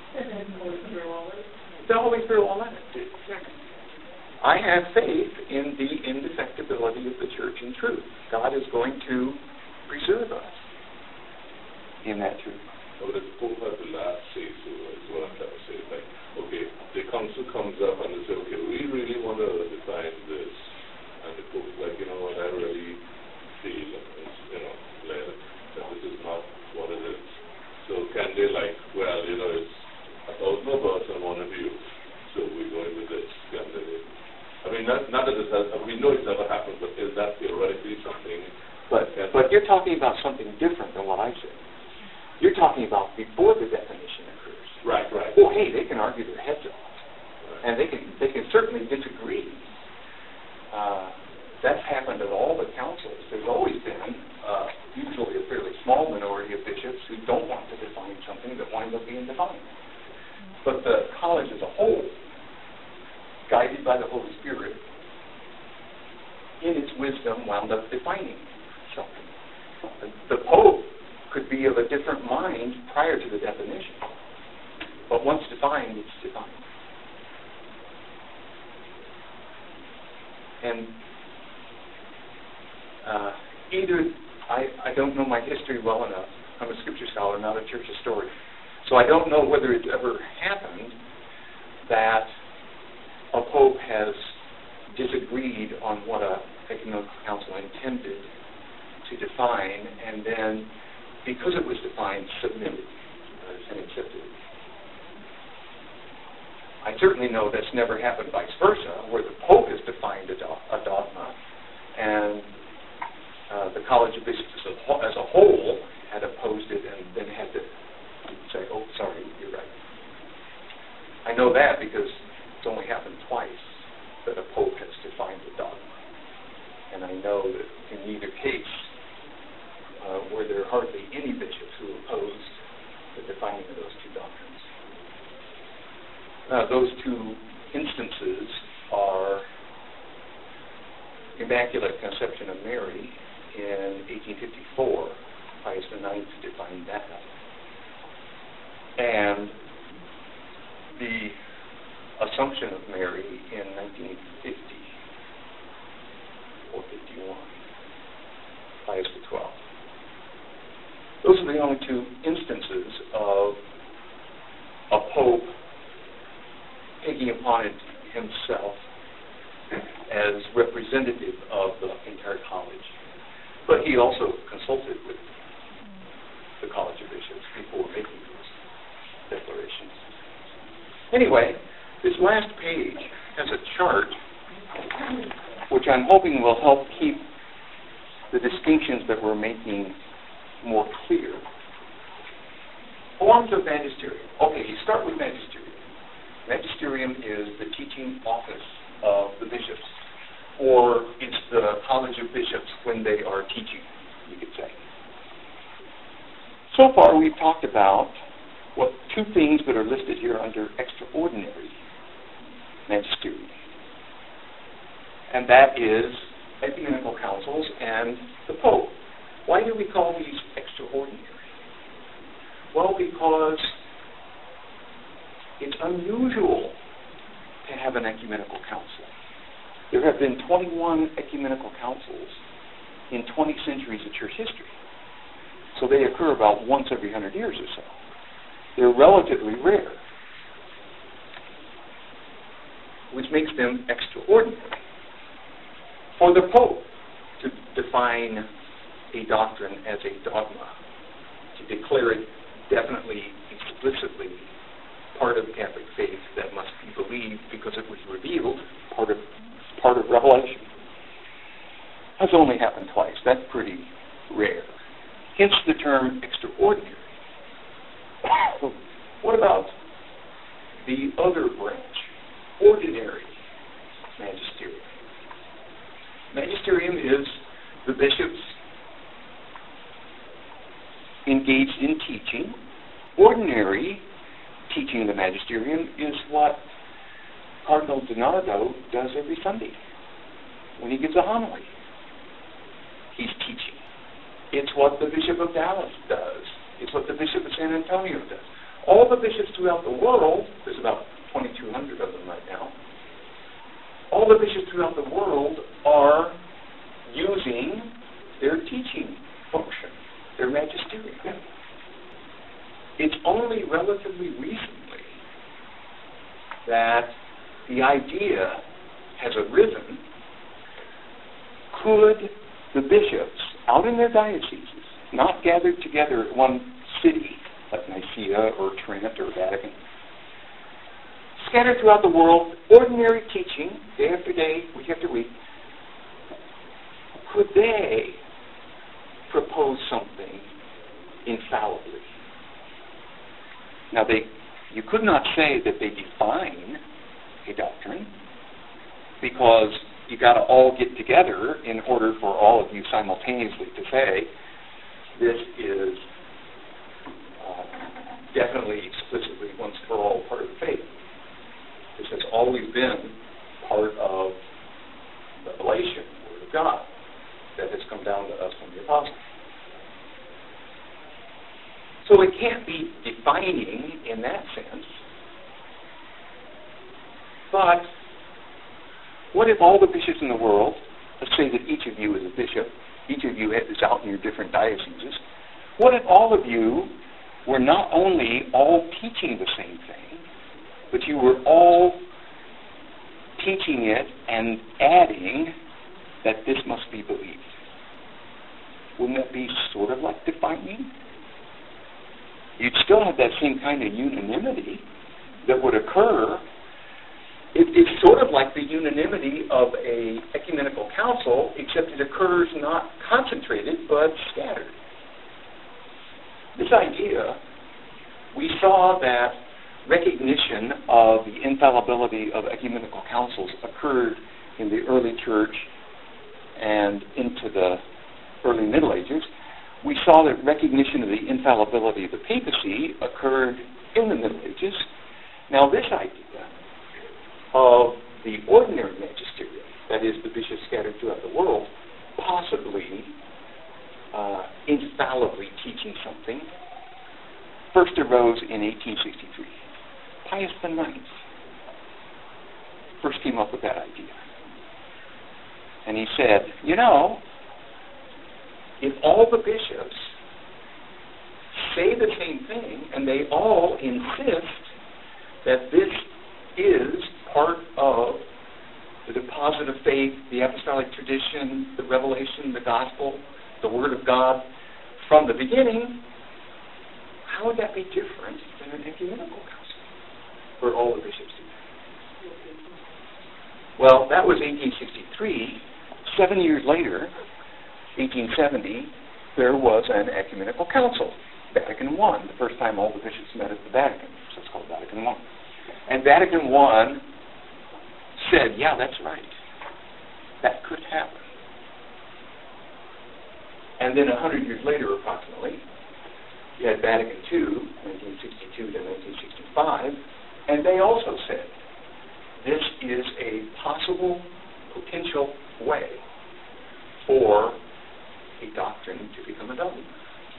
The Holy Spirit will let it. Exactly. I have faith in the indefectibility of the Church in truth. God is going to preserve us in that truth. So the Pope has the last say, so is what I'm trying to say. Like, okay, the council comes up and they say, okay, we really want to define this. And the Pope's like, you know what, I really feel, you know, led that this is not what it is. So can they like, well, you know, it's a thousand of us and one of you, so we're going with this. Can they? I mean, not, not that it has, we know it's never happened, but is that theoretically something? But, but you're talking about something different than what I said. You're talking about before the definition occurs. Right, right. Well, hey, they can argue their heads off, Right. and they can they can certainly disagree. Uh, that's happened at all the councils. There's always been uh, usually a fairly small minority of bishops who don't want to define something that winds up being defined. But the college as a whole, guided by the Holy Spirit, in its wisdom, wound up defining something. The Pope could be of a different mind prior to the definition, but once defined, it's defined. And uh, either, I, I don't know my history well enough. I'm a scripture scholar, not a church historian. So I don't know whether it's ever happened that a pope has disagreed on what a ecumenical council intended to define, and then, because it was defined, submitted and accepted it. I certainly know that's never happened vice versa, where the Pope has defined a, do- a dogma, and uh, the College of Bishops as a, whole, as a whole had opposed it and then had to say, oh, sorry, you're right. I know that because it's only happened twice that a pope has defined a dogma. And I know that in either case, uh, were there hardly any bishops who opposed the defining of those two doctrines. Now, those two instances are Immaculate Conception of Mary in eighteen fifty-four, Pius the Ninth defined that, and the Assumption of Mary in nineteen fifty or fifty-one, Pius the Twelfth. Those are the only two instances of a pope taking upon it himself as representative of the entire college. But he also consulted with the College of Bishops before making those declarations. Anyway, this last page has a chart which I'm hoping will help keep the distinctions that we're making more clear. Forms of magisterium. Okay, you start with magisterium. Magisterium is the teaching office of the bishops, or it's the College of Bishops when they are teaching, you could say. So far we've talked about what two things that are listed here under extraordinary magisterium. And that is ecumenical councils and the Pope. Why do we call these extraordinary? Well, because it's unusual to have an ecumenical council. There have been twenty-one ecumenical councils in twenty centuries of church history. So they occur about once every hundred years or so. They're relatively rare, which makes them extraordinary. For the Pope to define a doctrine as a dogma, to declare it definitely, explicitly part of the Catholic faith that must be believed because it was revealed, part of part of Revelation, has only happened twice. That's pretty rare. Hence the term extraordinary. What about the other branch, ordinary magisterium? Magisterium is the bishops engaged in teaching. Ordinary teaching of the magisterium is what Cardinal DiNardo does every Sunday when he gives a homily. He's teaching. It's what the Bishop of Dallas does. It's what the Bishop of San Antonio does. All the bishops throughout the world, there's about twenty-two hundred of them right now, all the bishops throughout the world are using their teaching function, their magisterium. It's only relatively recently that the idea has arisen, could the bishops out in their dioceses, not gathered together at one city like Nicaea or Trent or Vatican, scattered throughout the world, ordinary teaching, day after day, week after week, could they propose something infallibly? Now, they, you could not say that they define a doctrine, because you got to all get together in order for all of you simultaneously to say this is uh, definitely, explicitly, once for all part of the faith. This has always been part of the revelation, the Word of God, that has come down to us from the apostles. So it can't be defining in that sense. But what if all the bishops in the world, let's say that each of you is a bishop, each of you is out in your different dioceses, what if all of you were not only all teaching the same thing, but you were all teaching it and adding that this must be believed? Wouldn't that be sort of like defining? You'd still have that same kind of unanimity that would occur. It, it's sort of like the unanimity of a ecumenical council, except it occurs not concentrated, but scattered. This idea, we saw that recognition of the infallibility of ecumenical councils occurred in the early church and into the early Middle Ages, we saw that recognition of the infallibility of the papacy occurred in the Middle Ages. Now this idea of the ordinary magisterium, that is, the bishops scattered throughout the world, possibly uh, infallibly teaching something, first arose in eighteen sixty-three. Pius the Ninth first came up with that idea. And he said, you know, if all the bishops say the same thing and they all insist that this is part of the deposit of faith, the apostolic tradition, the revelation, the gospel, the word of God from the beginning, how would that be different than an ecumenical council where all the bishops do that? Well, that was eighteen sixty-three. Seven years later, eighteen seventy, there was an ecumenical council, Vatican One, the first time all the bishops met at the Vatican, so it's called Vatican One. And Vatican One said, yeah, that's right. That could happen. And then a hundred years later, approximately, you had Vatican Two, nineteen sixty-two to nineteen sixty-five, and they also said, this is a possible, potential way for a doctrine to become a dogma.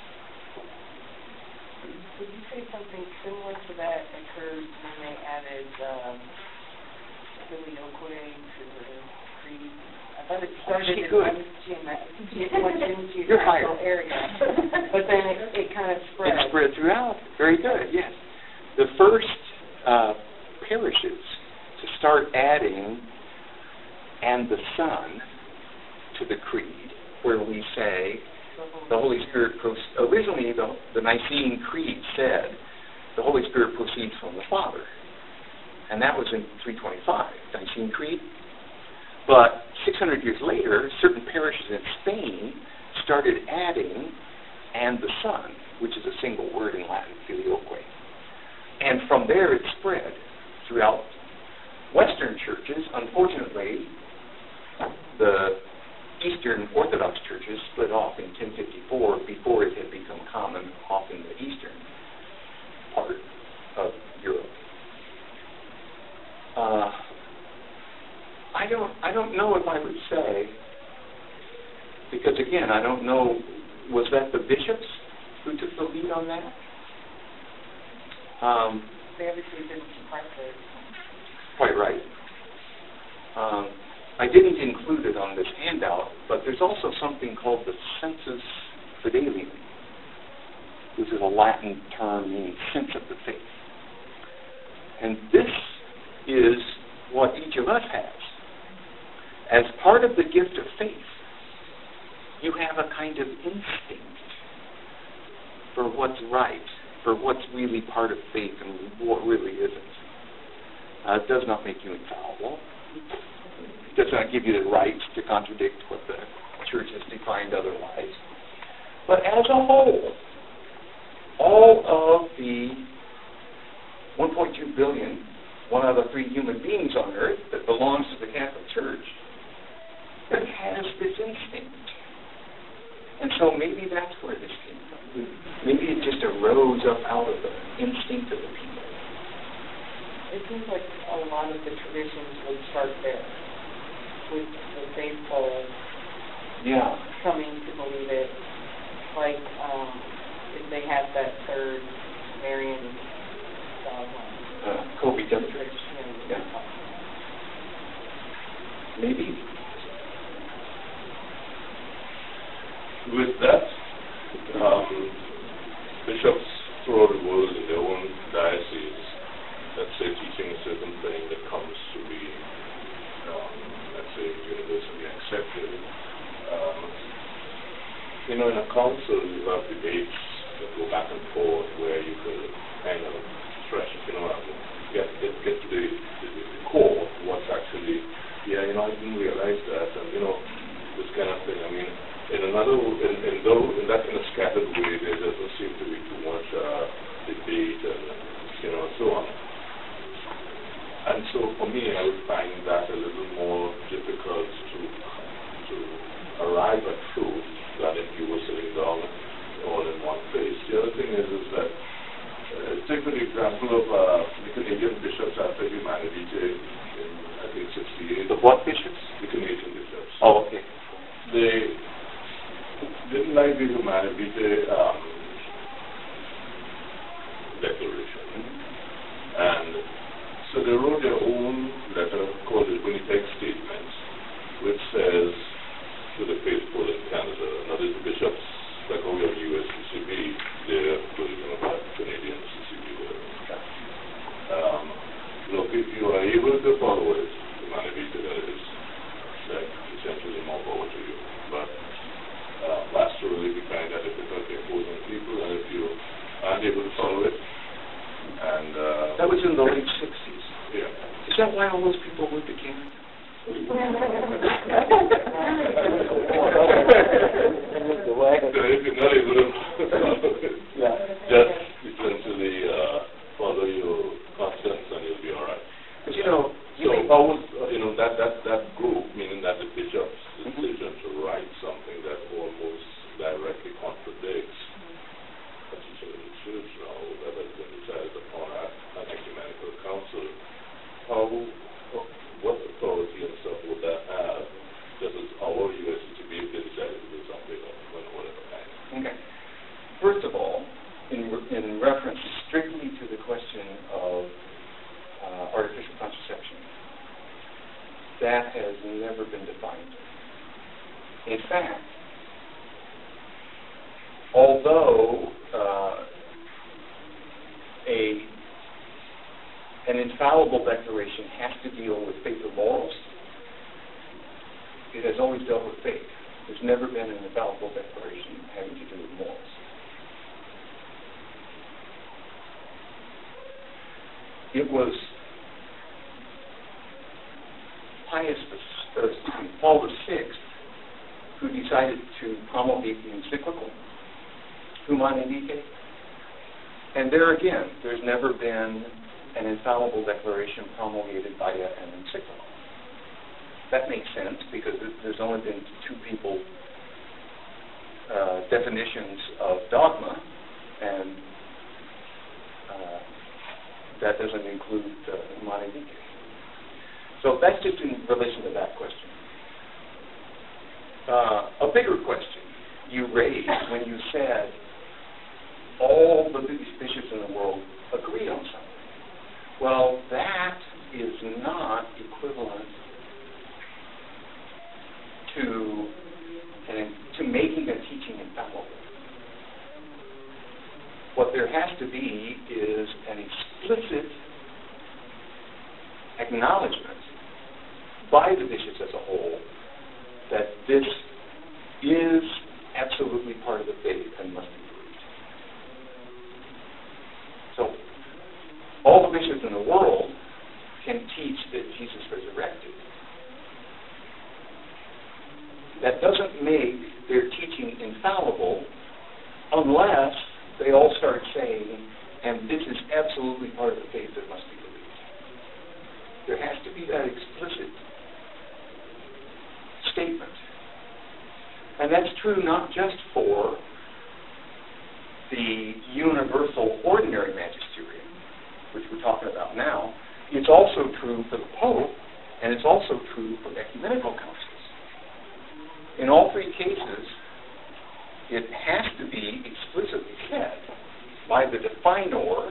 Would you say something similar to that occurred when they added um, filioque to the creed? I thought it started in one geographical area, but then it, it kind of spread. It spread throughout. Very good, yes. The first uh, parishes to start adding and the Son to the creed, where we say the Holy Spirit proceeds. Originally, the, the Nicene Creed said the Holy Spirit proceeds from the Father, and that was in three twenty-five, Nicene Creed. But six hundred years later, certain parishes in Spain started adding and the Son, which is a single word in Latin, filioque. And from there it spread throughout Western churches. Unfortunately, the Eastern Orthodox churches split off in ten fifty-four before it had become common off in the eastern part of Europe. Uh, I don't I don't know if I would say, because again, I don't know, was that the bishops who took the lead on that? Um, they obviously didn't practice. Quite right. Um, I didn't include it on this handout, but there's also something called the sensus fidelium, which is a Latin term meaning sense of the faith. And this is what each of us has. As part of the gift of faith, you have a kind of instinct for what's right, for what's really part of faith and what really isn't. Uh, it does not make you infallible. It does not give you the rights to contradict what the church has defined otherwise. But as a whole, all of the one point two billion, one out of three human beings on earth that belongs to the Catholic Church, it has this instinct. And so maybe that's where this came from. Maybe it just arose up out of the instinct of the people. It seems like a lot of the traditions would start there, with the faithful yeah. coming to believe it. Like um, if they have that third Marian dogma. Uh, Kobe demonstrates. Yeah. Maybe. With that, um, bishops throughout the world in their own diocese, let's say, teaching a certain thing that comes to be, um, let's say, universally accepted. Um, you know, in a council, you have debates that go back and forth where you could kind of stretch, you know, get get, get to the, the, the core of what's actually, yeah, you know, I didn't realize that, and, you know, this kind of thing. I mean, in another, in, in, though, in that in a scattered way, there doesn't seem to be too much uh, debate and you know, so on. And so for me, I would find that a little more difficult to to arrive at truth than if you were sitting down all in one place. The other thing is, is that, uh, take the example of uh, the Canadian bishops after Humanity Day in, I think, sixty-eight. The what bishops? The Canadian bishops. Oh, okay. They didn't like the Humanity Day um, declaration. And so they wrote their own letter called the Winnipeg Statement, which says to the faithful in Canada, now the bishops, like how we have U S C C B, they're version of that Canadian C C B there. Um, look, if you are able to follow it, Humanity Day, that is, like, essentially more power to you. But uh, pastorally, we find that difficult to impose on people, and if you aren't able to follow it, and uh, That was in the late sixties. yeah. Is that why all those people went to Canada? So if you're not able to follow it, Yeah. just essentially uh, follow your conscience, and you'll be all right. Because, you know, So always, uh, you know, that, that, that group, meaning that the bishop's decision to write something that almost directly contradicts the teaching of the church now that has been decided upon at an ecumenical council, how, what authority and stuff would that have, just as our U S C C B if they decided to do something of whatever kind? okay. First of all, in, in reference strictly to the question of uh, artificial contraception, that has never been defined. In fact, although uh, a an infallible declaration has to deal with faith or morals, it has always dealt with faith. There's never been an infallible declaration having to do with morals. It was Pius, uh, excuse me, Paul the Sixth, who decided to promulgate the encyclical Humanae Vitae. And there again, there's never been an infallible declaration promulgated by a, an encyclical. That makes sense because there's only been two people uh, definitions of dogma, and uh, that doesn't include uh, Humanae Vitae. So that's just in relation to that question. Uh, a bigger question you raised when you said all the bishops in the world agree on something. Well, that is not equivalent to an, to making a teaching infallible. What there has to be is an explicit acknowledgement by the bishops as a whole that this is absolutely part of the faith and must be believed. So, all the bishops in the world can teach that Jesus resurrected. That doesn't make their teaching infallible unless they all start saying, and this is absolutely part of the faith that must be believed. There has to be that explicit statement. And that's true not just for the universal ordinary magisterium, which we're talking about now. It's also true for the Pope, and it's also true for ecumenical councils. In all three cases, it has to be explicitly said by the definor,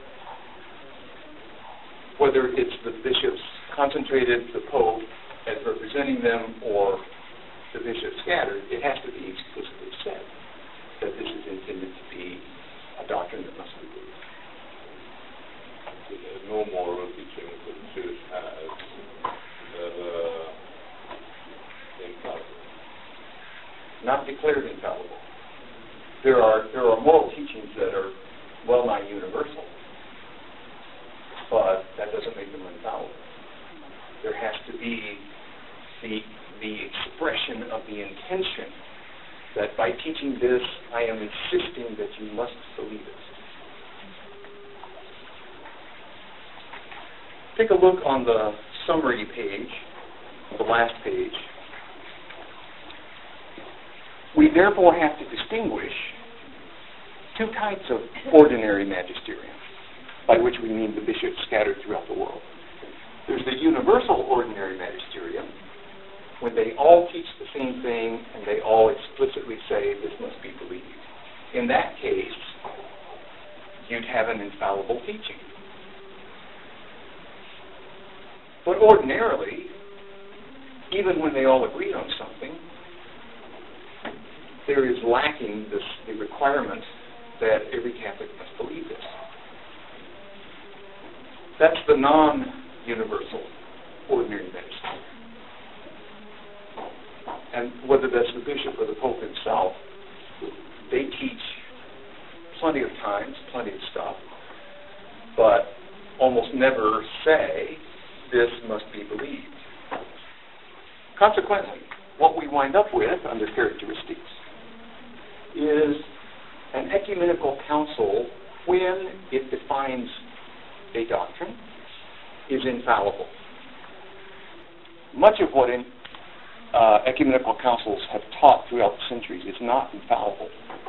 whether it's the bishops concentrated, the Pope as representing them, or the bishops scattered, it has to be explicitly said that this is intended to be a doctrine that must be believed. So there's no moral teaching that the church has that uh, infallible. Not declared infallible. There are there are moral teachings that are well nigh universal, but that doesn't make them infallible. There has to be the the expression of the intention that by teaching this, I am insisting that you must believe it. Take a look on the summary page, the last page. We therefore have to distinguish two types of ordinary magisterium, by which we mean the bishops scattered throughout the world. There's the universal ordinary magisterium, when they all teach the same thing and they all explicitly say this must be believed. In that case, you'd have an infallible teaching. But ordinarily, even when they all agree on something, there is lacking this, the requirement that every Catholic must believe this. That's the non-universal ordinary magisterium. And whether that's the bishop or the pope himself, they teach plenty of times, plenty of stuff, but almost never say this must be believed. Consequently, what we wind up with under characteristics is an ecumenical council, when it defines a doctrine, is infallible. Much of what in, uh, ecumenical councils have taught throughout the centuries is not infallible.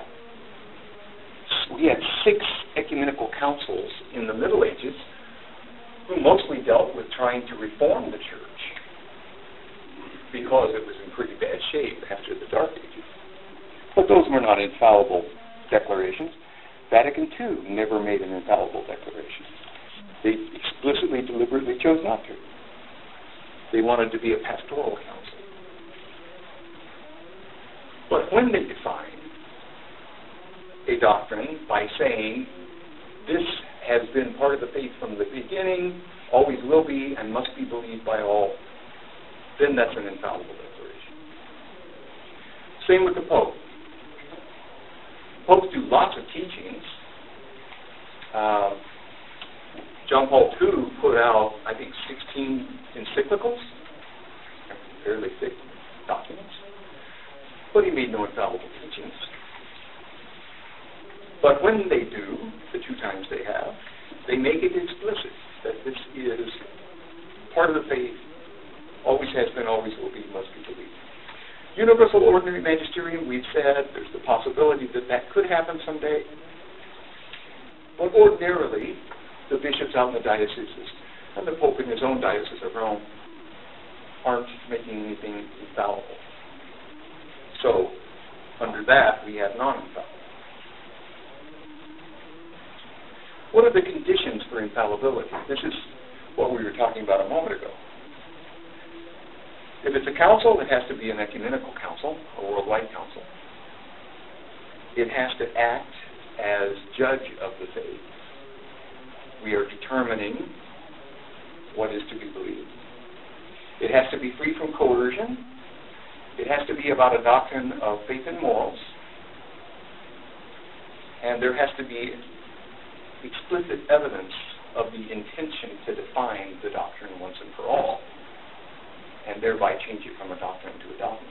We had six ecumenical councils in the Middle Ages who mostly dealt with trying to reform the church because it was in pretty bad shape after the Dark Ages. But those were not infallible declarations. Vatican Two never made an infallible declaration. They explicitly, deliberately chose not to. They wanted to be a pastoral council. But when they define a doctrine by saying this has been part of the faith from the beginning, always will be, and must be believed by all, then that's an infallible declaration. Same with the Pope. Popes do lots of teachings. Uh, John Paul the Second put out, I think, sixteen encyclicals, fairly thick documents, but he made no infallible teachings. But when they do, the two times they have, they make it explicit that this is part of the faith, always has been, always will be, must be believed. Universal ordinary magisterium, we've said there's the possibility that that could happen someday. But ordinarily, the bishops out in the dioceses and the Pope in his own diocese of Rome aren't making anything infallible. So, under that, we have non-infallible. What are the conditions for infallibility? This is what we were talking about a moment ago. If it's a council, it has to be an ecumenical council, a worldwide council. It has to act as judge of the faith. We are determining what is to be believed. It has to be free from coercion. It has to be about a doctrine of faith and morals. And there has to be explicit evidence of the intention to define the doctrine once and for all, and thereby change it from a doctrine to a dogma.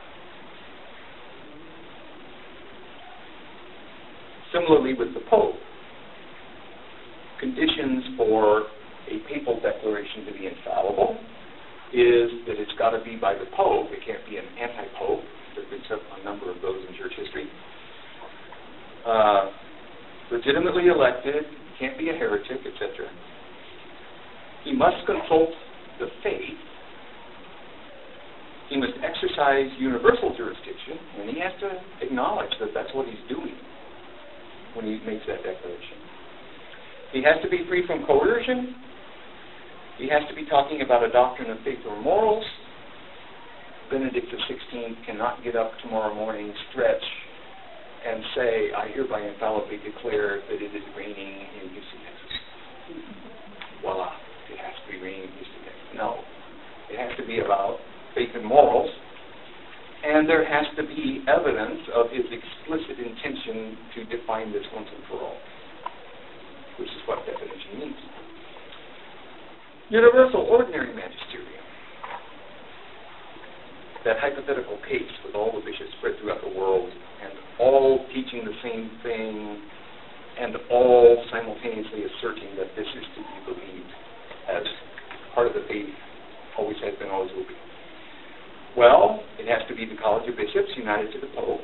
Similarly with the Pope, conditions for a papal declaration to be infallible is that it's got to be by the Pope. It can't be an anti-Pope. There have been a number of those in church history. Uh, legitimately elected, can't be a heretic, et cetera. He must consult the faith. He must exercise universal jurisdiction, and he has to acknowledge that that's what he's doing when he makes that declaration. He has to be free from coercion. He has to be talking about a doctrine of faith or morals. Benedict the sixteenth cannot get up tomorrow morning, stretch, and say, I hereby infallibly declare that it is raining in Houston, Texas. Voila, it has to be raining in Houston, Texas. No, it has to be about faith and morals, and there has to be evidence of his explicit intention to define this once and for all, which is what definition means. Universal ordinary magisterium, that hypothetical case with all the bishops spread throughout the world and all teaching the same thing and all simultaneously asserting that this is to be believed as be the College of Bishops united to the Pope.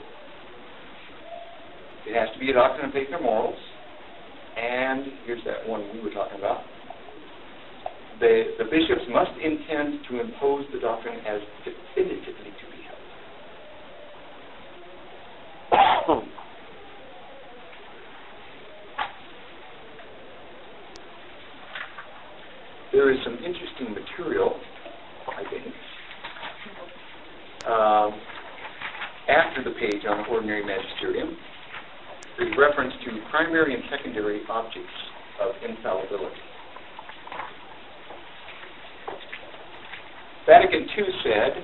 It has to be a doctrine of faith and morals. And here's that one we were talking about. The, the bishops must intend to impose the doctrine as definitively to be held. There is some interesting material, I think, um, after the page on ordinary magisterium. There's reference to primary and secondary objects of infallibility. Vatican Two said,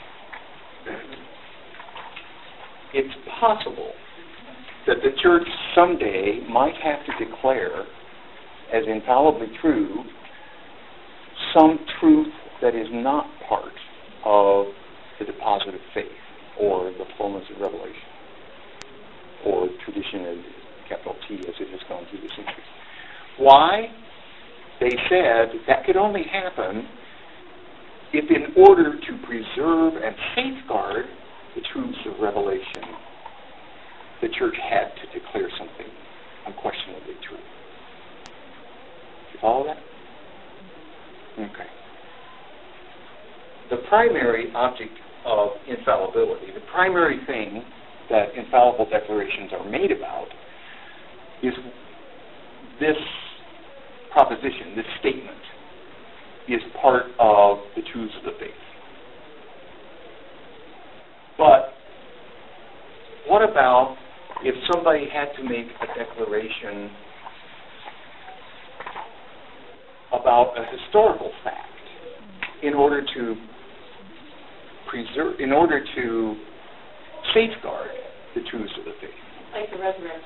it's possible that the Church someday might have to declare as infallibly true some truth that is not part of the deposit of faith or the fullness of revelation or tradition, as capital T, as it has gone through the centuries. Why? They said that could only happen if, in order to preserve and safeguard the truths of revelation, the Church had to declare something unquestionably true. You follow that? Okay. The primary object of infallibility, the primary thing that infallible declarations are made about, is this proposition, this statement, is part of the truths of the faith. But what about if somebody had to make a declaration about a historical fact in order to preserve, in order to safeguard the truths of the faith? Like the resurrection.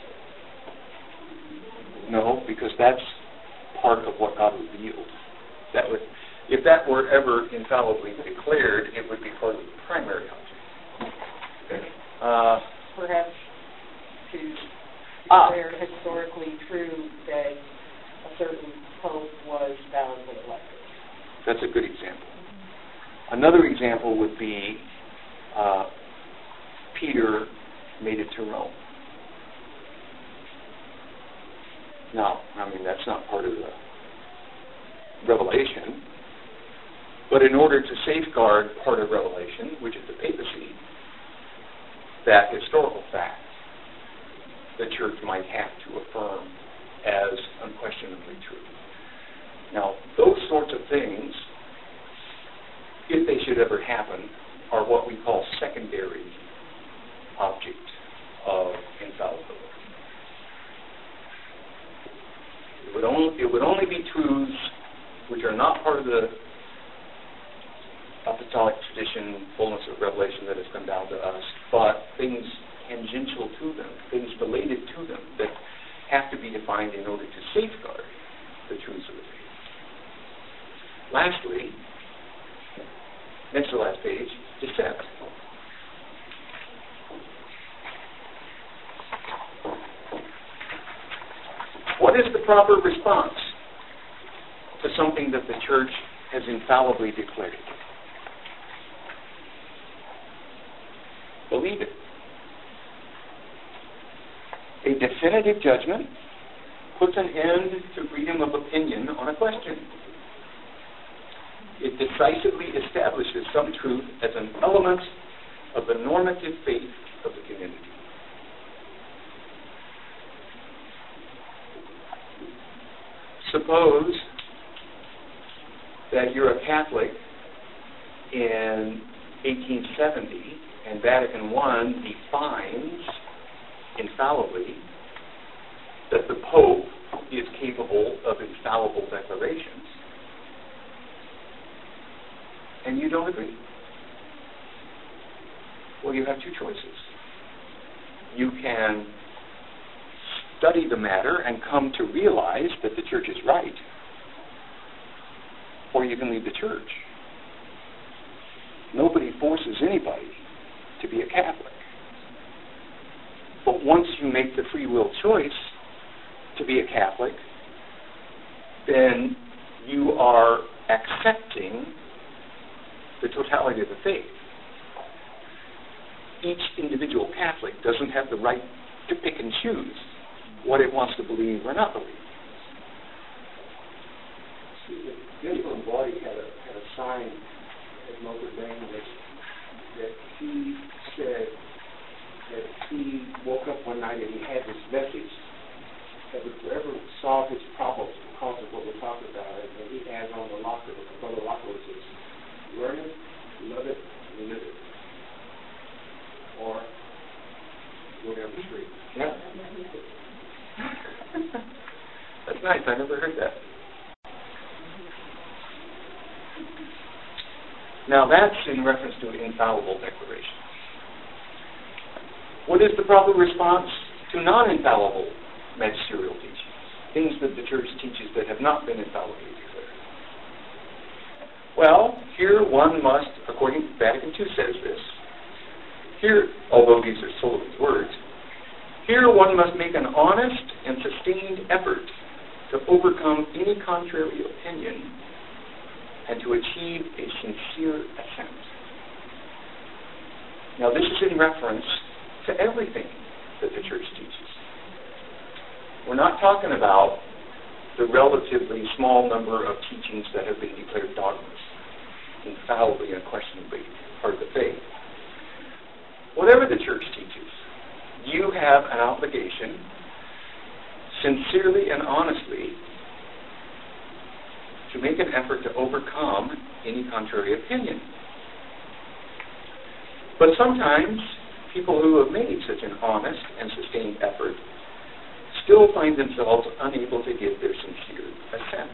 No, because that's part of what God revealed. That would, if that were ever infallibly declared, it would be part of the primary object. Uh, Perhaps to ah. declare historically true that a certain pope was validly elected. That's a good example. Another example would be uh, Peter made it to Rome. Now, I mean, that's not part of the Revelation, but in order to safeguard part of Revelation, which is the papacy, that historical fact, the Church might have to affirm as unquestionably true. Now, those sorts of things, if they should ever happen, are what we call secondary object of infallibility. It would only, it would only be truths which are not part of the apostolic tradition, fullness of revelation that has come down to us, but things tangential to them, things related to them that have to be defined in order to safeguard the truths of the faith. Lastly, next to the last page, dissent. What is the proper response to something that the Church has infallibly declared? Believe it. A definitive judgment puts an end to freedom of opinion on a question. It decisively establishes some truth as an element of the normative faith of the community. Suppose that you're a Catholic in eighteen seventy and Vatican One defines infallibly that the Pope is capable of infallible declarations, and you don't agree. Well, you have two choices. You can study the matter and come to realize that the Church is right, or you can leave the Church. Nobody forces anybody to be a Catholic. But once you make the free will choice to be a Catholic, then you are accepting the totality of the faith. each individual Catholic doesn't have the right to pick and choose what it wants to believe or not believe. Bishop Lombardi had a had a sign at Notre Dame that that he said that he woke up one night and he had this message that would forever solve his problems because of what we're talking about. And he has on the locker, the brother locker, it says, learn it, love it, live it. Or go down the street. Yeah. That's nice. I never heard that. Now that's in reference to infallible declarations. What is the proper response to non-infallible magisterial teachings? Things that the Church teaches that have not been infallibly declared. Well, here one must, according to Vatican Two says this, here, although these are Sullivan's words, here one must make an honest and sustained effort to overcome any contrary opinion and to achieve a sincere assent. Now this is in reference to everything that the Church teaches. We're not talking about the relatively small number of teachings that have been declared dogmas, infallibly and unquestionably part of the faith. Whatever the Church teaches, you have an obligation, sincerely and honestly, to make an effort to overcome any contrary opinion. But sometimes people who have made such an honest and sustained effort still find themselves unable to give their sincere assent.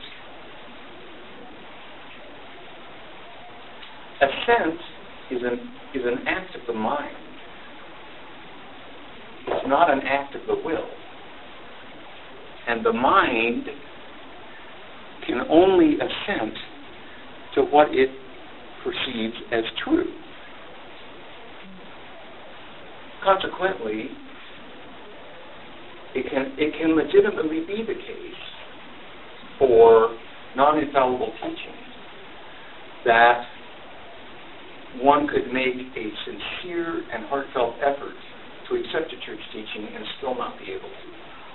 Assent is an, is an act of the mind. It's not an act of the will. And the mind can only assent to what it perceives as true. Consequently, it can it can legitimately be the case for non-infallible teaching that one could make a sincere and heartfelt effort to accept a church teaching and still not be able to.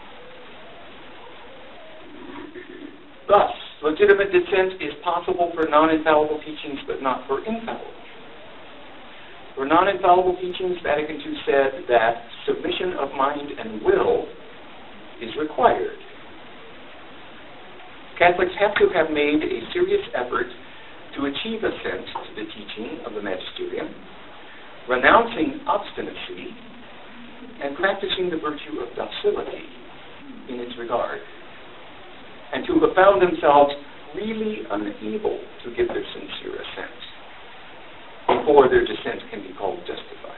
Thus, legitimate dissent is possible for non-infallible teachings, but not for infallible. For non-infallible teachings, Vatican Two said that submission of mind and will is required. Catholics have to have made a serious effort to achieve assent to the teaching of the magisterium, renouncing obstinacy, and practicing the virtue of docility in its regard, and to have found themselves really unable to give their sincere assent before their dissent can be called justified.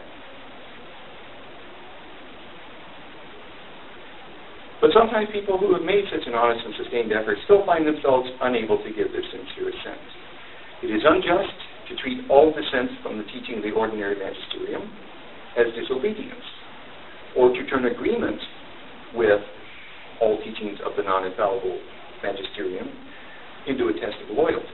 But sometimes people who have made such an honest and sustained effort still find themselves unable to give their sincere assent. It is unjust to treat all dissent from the teaching of the ordinary magisterium as disobedience, or to turn agreement with all teachings of the non-infallible magisterium into a test of loyalty.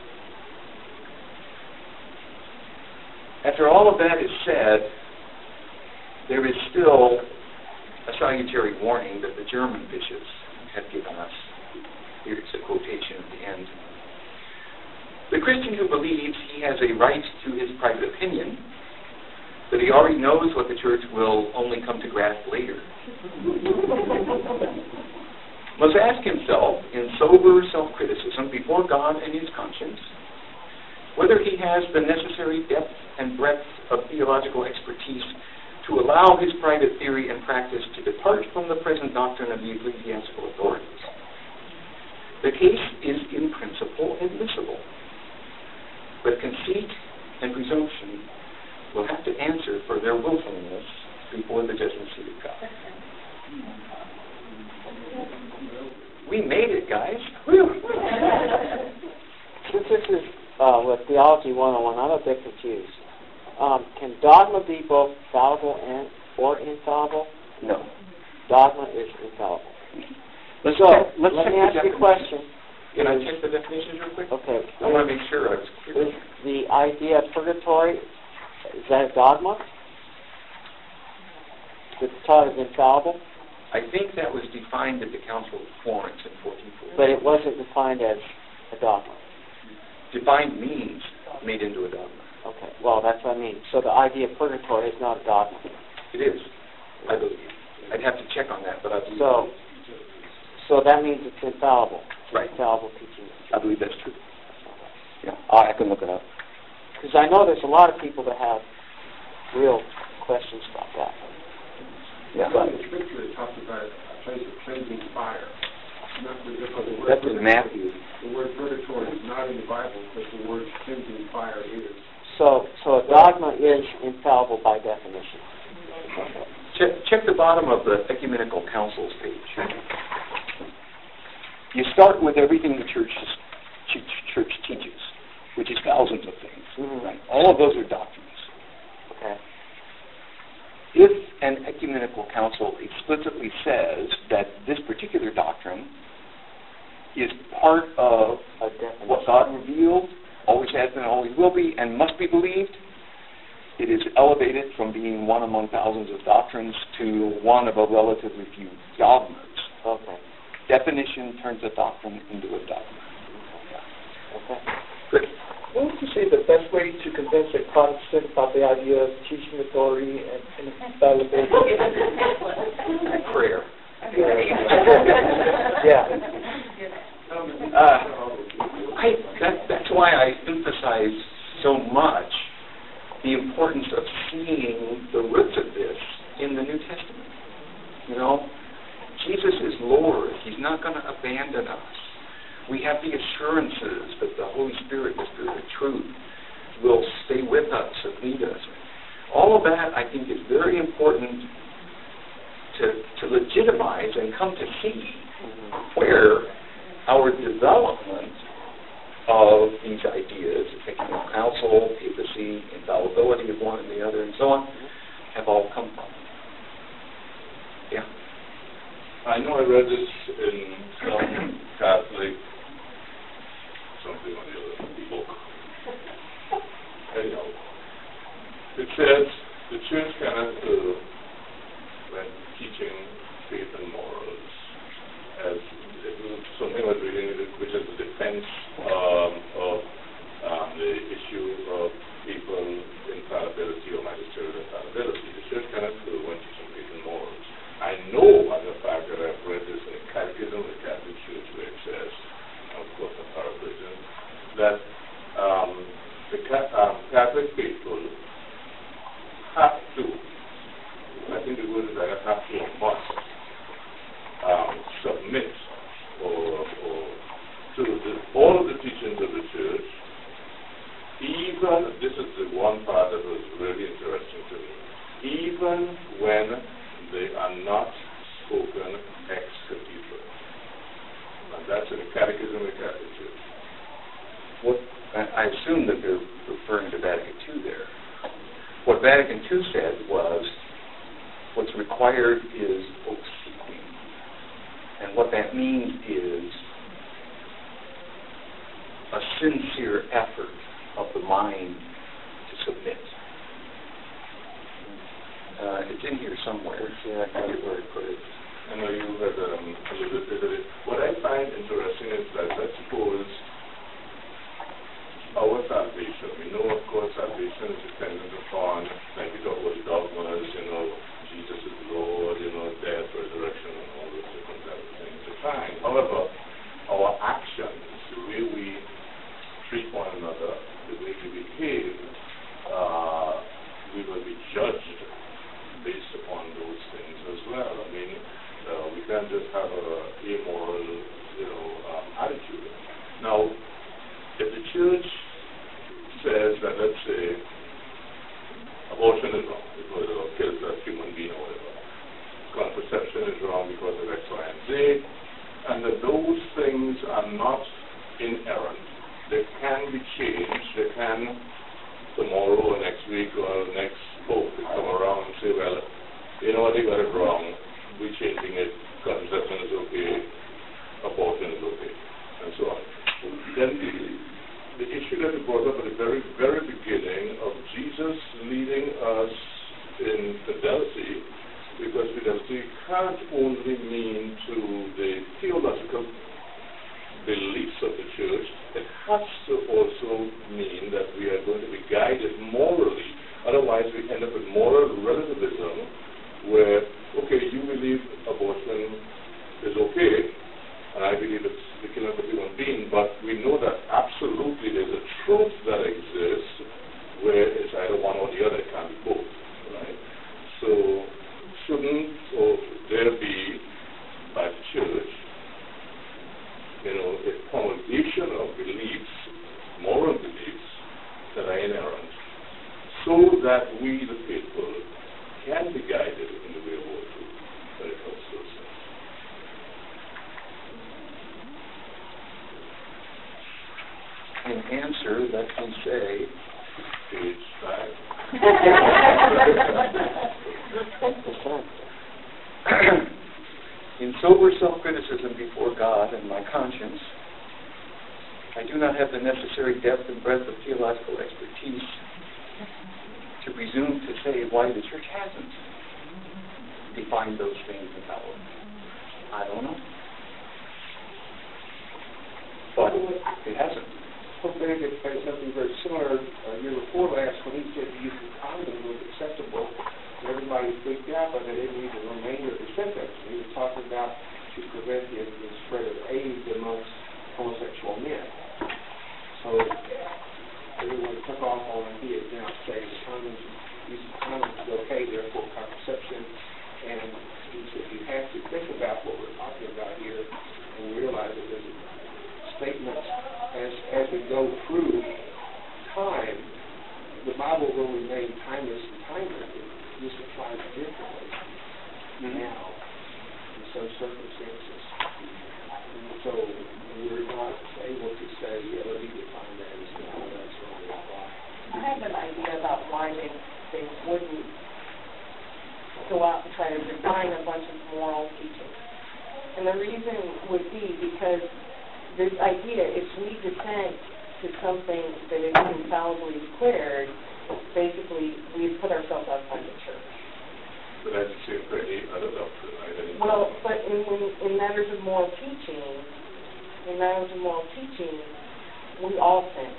After all of that is said, there is still a salutary warning that the German bishops have given us. Here's a quotation at the end. The Christian who believes he has a right to his private opinion, that he already knows what the Church will only come to grasp later, must ask himself in sober self-criticism before God and his conscience whether he has the necessary depth and breadth of theological expertise to allow his private theory and practice to depart from the present doctrine of the ecclesiastical authorities. The case is in principle admissible, but conceit and presumption will have to answer for their willfulness before the judgment seat of God. We made it, guys. Whew. Since this is uh, with Theology one oh one, I'm a bit confused. Um, can dogma be both fallible and or infallible? No. Dogma is infallible. Let's so, check, let's let check me ask you a question. Can I check the definitions real quick? Okay. I want to make sure I was clear. Is the idea of purgatory, is that a dogma? taught as infallible? I think that was defined at the Council of Florence in fourteen forty. But it wasn't defined as a dogma. Defined means made into a dogma. Okay, well, that's what I mean. So the idea of purgatory is not a dogma. It is, I believe. I'd have to check on that, but I believe. So, so that means it's infallible. It's Right. Infallible teaching. I believe that's true. Yeah, I can look it up. Because I know there's a lot of people that have real questions about that. Yeah. But in the scripture it talks about a place of cleansing fire. Not the, the word That's in Matthew. The word purgatory is not in the Bible, but the word cleansing fire is. So, so a dogma is infallible by definition. Check, check the bottom of the Ecumenical Councils page. You start with everything the church church teaches, which is thousands of things. Mm-hmm. Right? All of those are doctrines. Okay. If an ecumenical council explicitly says that this particular doctrine is part of A definition. what God revealed, always has been, always will be, and must be believed, it is elevated from being one among thousands of doctrines to one of a relatively few dogmas. Okay. Definition turns a doctrine into a dogma. Okay. Good. What would you say the best way to convince a Protestant about the idea of teaching authority and, and infallibility? Prayer. Yeah. Uh, I, that, that's why I emphasize so much the importance of seeing the roots of this in the New Testament. You know, Jesus is Lord. He's not going to abandon us. We have the assurances that the Holy Spirit, the Spirit of truth, will stay with us and lead us. All of that, I think, is very important to, to legitimize and come to see where our development of these ideas, ecumenical council, papacy, infallibility of one and the other, and so on, have all come from. Yeah. I know I read this in some Catholic something or the other book. Anyhow, it says the church cannot, uh, when teaching faith and morals, as it was something I was reading, which is the defense um, of um, the issue of people infallibility or magisterial infallibility. The church cannot, uh, when teaching faith and morals. I know, as a fact, that I've read this in the Catechism of the Catholic Church, where it says, of course, I'm paraphrasing, that um, the ca- um, Catholic faithful have to, I think the word is that have to or must um, submit or, or to the, all of the teachings of the Church, even, this is the one part that was really interesting to me, even when they are not spoken ex cathedra. And that's in the Catechism of the Catholic Church. What, I assume that they're referring to Vatican two there. What Vatican two said was what's required is oath-seeking. And what that means is a sincere effort of the mind to submit. Uh, it's in here somewhere. I forget where it put it. I know you had um, a little bit of it. What I find interesting is that, let's suppose, our salvation. We know, of course, salvation is dependent upon, like we talk about the dogmas, you know, Jesus is Lord, you know, death, resurrection, and all those different types of things. It's fine. However, our actions, the way we treat one another, the way we behave, uh, we will be judged based upon those things as well. I mean, uh, we can't just have a amoral, you know, um, attitude. Now, if the church says that, let's say, abortion is wrong because it kills a human being or whatever, contraception is wrong because of X, Y, and Z, and that those things are not inerrant, they can be changed, they can tomorrow or next week or next Pope will come around and say, well, you know what, they got it wrong, we're changing it, contraception is okay, abortion is okay, and so on. Then the, the issue that we brought up at the very, very beginning of Jesus leading us in fidelity because fidelity can't only mean to the theological beliefs of the church, it has to also mean that we are going to be guided morally. Otherwise, we end up with moral relativism, where, okay, you believe abortion is okay, and I believe it's the killing of a human being, but we know that absolutely there's a truth that exists where it's either one or the other, it can't be both, right? So, shouldn't or there be, by the church, you know, a promulgation of beliefs, moral beliefs, that are inerrant, so that we, the faithful, can be guided in the way of all truth when it comes to ourselves. In answer, let me say, Page five. in sober self-criticism before God and my conscience, I do not have the necessary depth and breadth of theological expertise to presume to say why the church hasn't defined those things in power. I don't know. But it hasn't. Pope Benedict said something very similar a year before last when he said the use of condoms was acceptable. And everybody freaked out, but they didn't read the remainder of the sentence. He was talking about to prevent the, the spread of AIDS amongst homosexual men. So everyone took off on he is now saying the condoms, use of condoms is okay, therefore contraception. And he said you have to think about what we're talking about here and realize that there's statements as as we go through time, the Bible will remain timeless and timeless. It just applies differently mm-hmm. now in some circumstances. And so we're not able to say, yeah, let me define that as now. That's what we apply. I have an idea about why they, they wouldn't go out and try to define a bunch of moral teachings. And the reason would be because this idea, if we dissent to something that is infallibly declared, basically we put ourselves outside the church. But that's the same for any other doctrine, right? Well, but in, in, in matters of moral teaching, in matters of moral teaching, we all sin.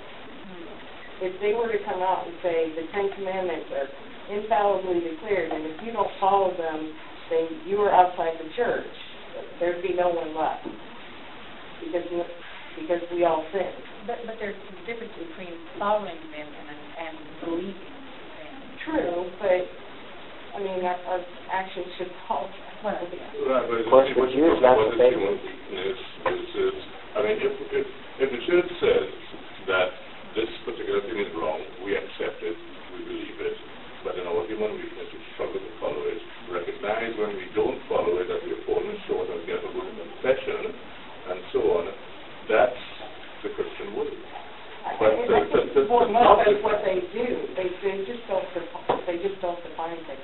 If they were to come out and say the Ten Commandments are infallibly declared, and if you don't follow them, then you are outside the church, there'd be no one left. Because because we all sin. But but there's a difference between following them and and believing them. True, but I mean our, our actions should follow. Well, yeah. Right, but of course, what you use that's the human weakness is, is, I mean, if, if if the church says that this particular thing is wrong, we accept it, we believe it, but in our human weakness we struggle to follow it. Recognize when we don't follow it that we're falling short and get a good confession. And so on. That's the Christian way. But I, I think the, the, the, the that's what they do. They they just don't they just don't define things.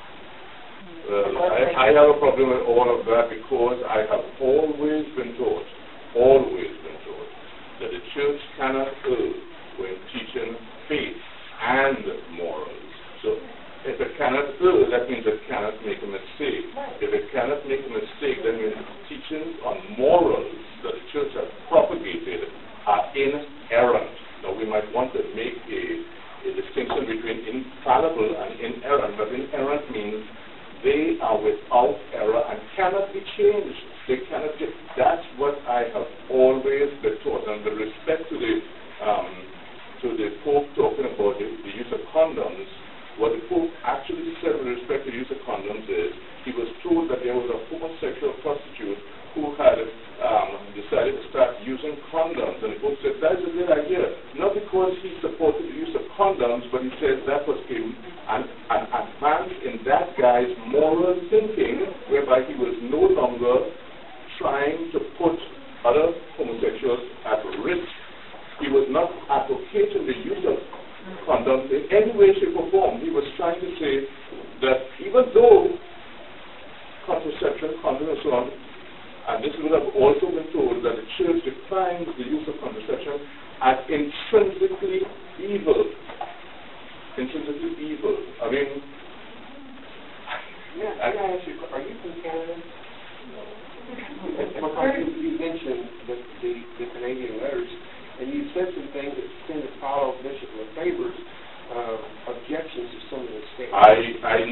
Well, I, I have a problem with all of that because I have always been taught, always been taught, that the church cannot err when teaching faith and morals. So if it cannot err, that means it cannot make a mistake. Right. If it cannot make a mistake, that means teachings on morals that the church has propagated are inerrant. Now, we might want to make a, a distinction between infallible and inerrant, but inerrant means they are without error and cannot be changed. They cannot be. That's what I have always been taught. And with respect to the um, to the Pope talking about the, the use of condoms, what the Pope actually said with respect to the use of condoms is he was told that there was a homosexual prostitute who had um, decided to start using condoms. And the Pope said, that's a good idea. Not because he supported the use of condoms, but he said that was a, an, an advance in that guy's moral thinking, whereby he was no longer trying to put other homosexuals at risk. He was not advocating the use of condoms in any way, shape, or form. He was trying to say that even though contraception, condoms, and so on, and this would have also been told that the church defines the use of contraception as intrinsically evil. Intrinsically evil. I mean,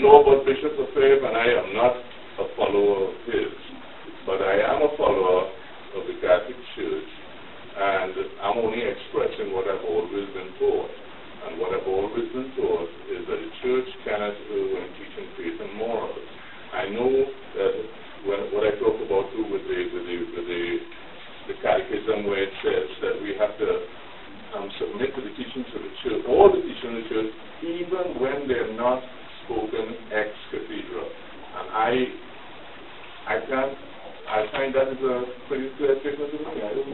know about Bishop Lefebvre, and I am not a follower of his, but I am a follower of the Catholic Church, and I'm only expressing what I've always been taught. And what I've always been taught is that the church cannot err when teaching faith and morals. I know that when, what I talk about too with the with the with the, the catechism, where it says that we have to um, submit to the teachings of the church, all the teachings of the church, even when they're not spoken ex cathedra. And I I can't I find that is a pretty clear statement to me. I don't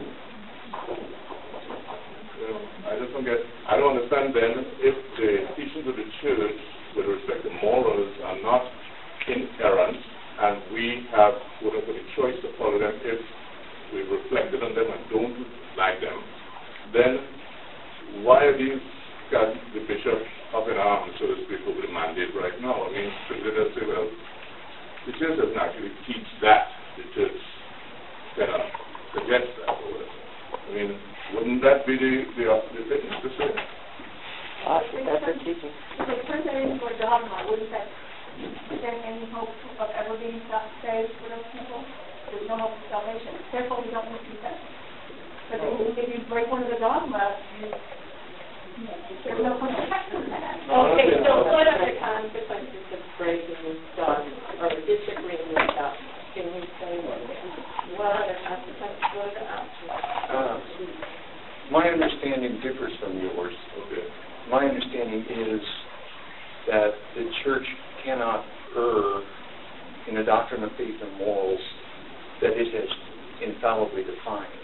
You know, I just don't get, I don't understand then if the teachings of the church with respect to morals are not inerrant and we have whatever the choice to follow them if we reflected on them and don't like them, then why are these guys, the bishop up in arms, so to speak, over the mandate right now? I mean, let's say, well, the church doesn't actually teach that. The church cannot suggest that. Or I mean, wouldn't that be the the opposite thing to say? Uh, that's their teaching. If it turns that into a dogma, wouldn't that send any hope of ever being saved for those people? There's no hope of salvation. Therefore, we don't need to confess. But if you break one of the dogmas, you, there's no protection from that. Okay, so what are the consequences of breaking this dogma or disagreeing with dogma? Can you say what, what are the consequences? What are the options? Uh, my understanding differs from yours. Okay. My understanding is that the church cannot err in a doctrine of faith and morals that it has infallibly defined.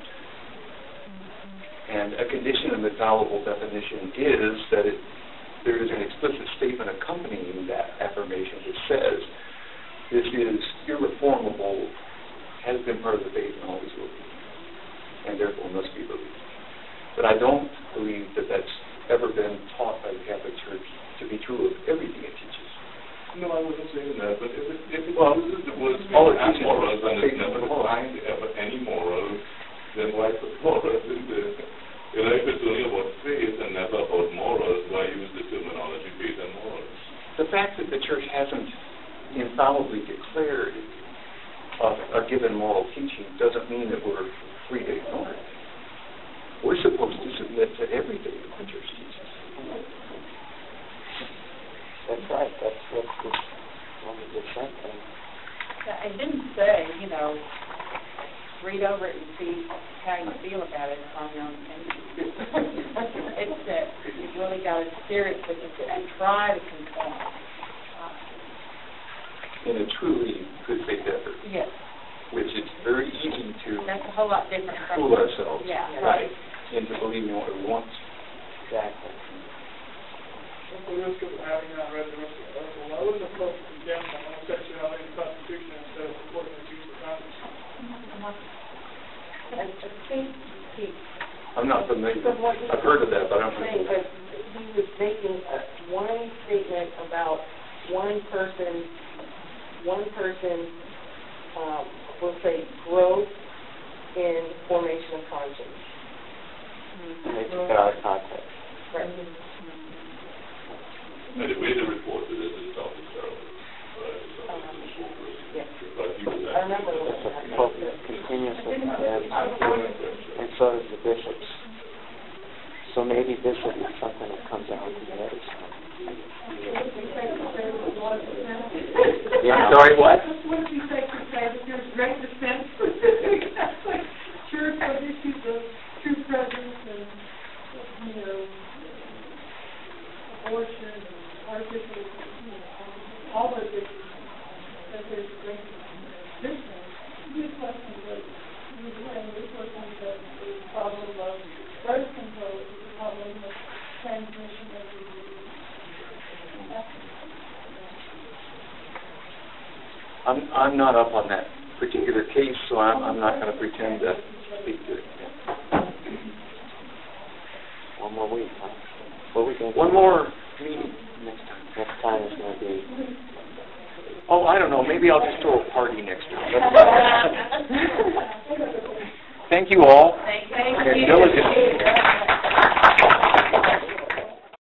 And a condition of infallible definition is that it, there is an explicit statement accompanying that affirmation that says this is irreformable, has been part of the faith and always will be, and therefore must be believed. But I don't believe that that's ever been taught by the Catholic Church to be true of everything it teaches. No, I wasn't saying that, but if it, if it Well, uses the words all it and teaches morals is and faith it's never and morals. defined ever any morals, then why put morals in there? You know, if it's only about faith and never about morals, why use the terminology faith and morals? The fact that the church hasn't infallibly declared a, a given moral teaching doesn't mean that we're free to ignore it. We're supposed to submit to everything that the church teaches. That's right. That's what the one of the same thing. I didn't say, you know, read over it and see how you feel about it on your own opinion. It's that you've really got to seriously and try to conform. In a truly good faith effort. Yes. Which is very easy to That's a whole lot different from fool ourselves yeah, right, into believing what we want. Exactly. At the risk of having not read the rest of the article, why wouldn't the Pope condemn homosexuality in the Constitution instead of supporting the use of condoms? And I think he, I'm not familiar. I've heard of that, but I don't saying, know. but he was making a, one statement about one person, one person, um, we'll say, growth in formation of conscience. And they took it out of context. Right. And the way they reported it is something terrible. Right? Yes. But he was I remember The that. Pope continuously condemns, and so does the bishops. So maybe this would be something that comes out to the other side. Yeah, sorry, what? What if you say to say that there's great defense for church on issues of true presence and, you know, abortion and artificial, you know, all those issues, that there's great difference. This question was, and this question that the problem of birth control is the problem of transmission of disease. I'm I'm not up on that particular case, so I'm I'm not going to pretend to speak to it. One more week, huh? What we think? One more meeting next time. Next time is going to be. Oh, I don't know. Maybe I'll just throw a party next time. Thank you all. Thank Your diligence.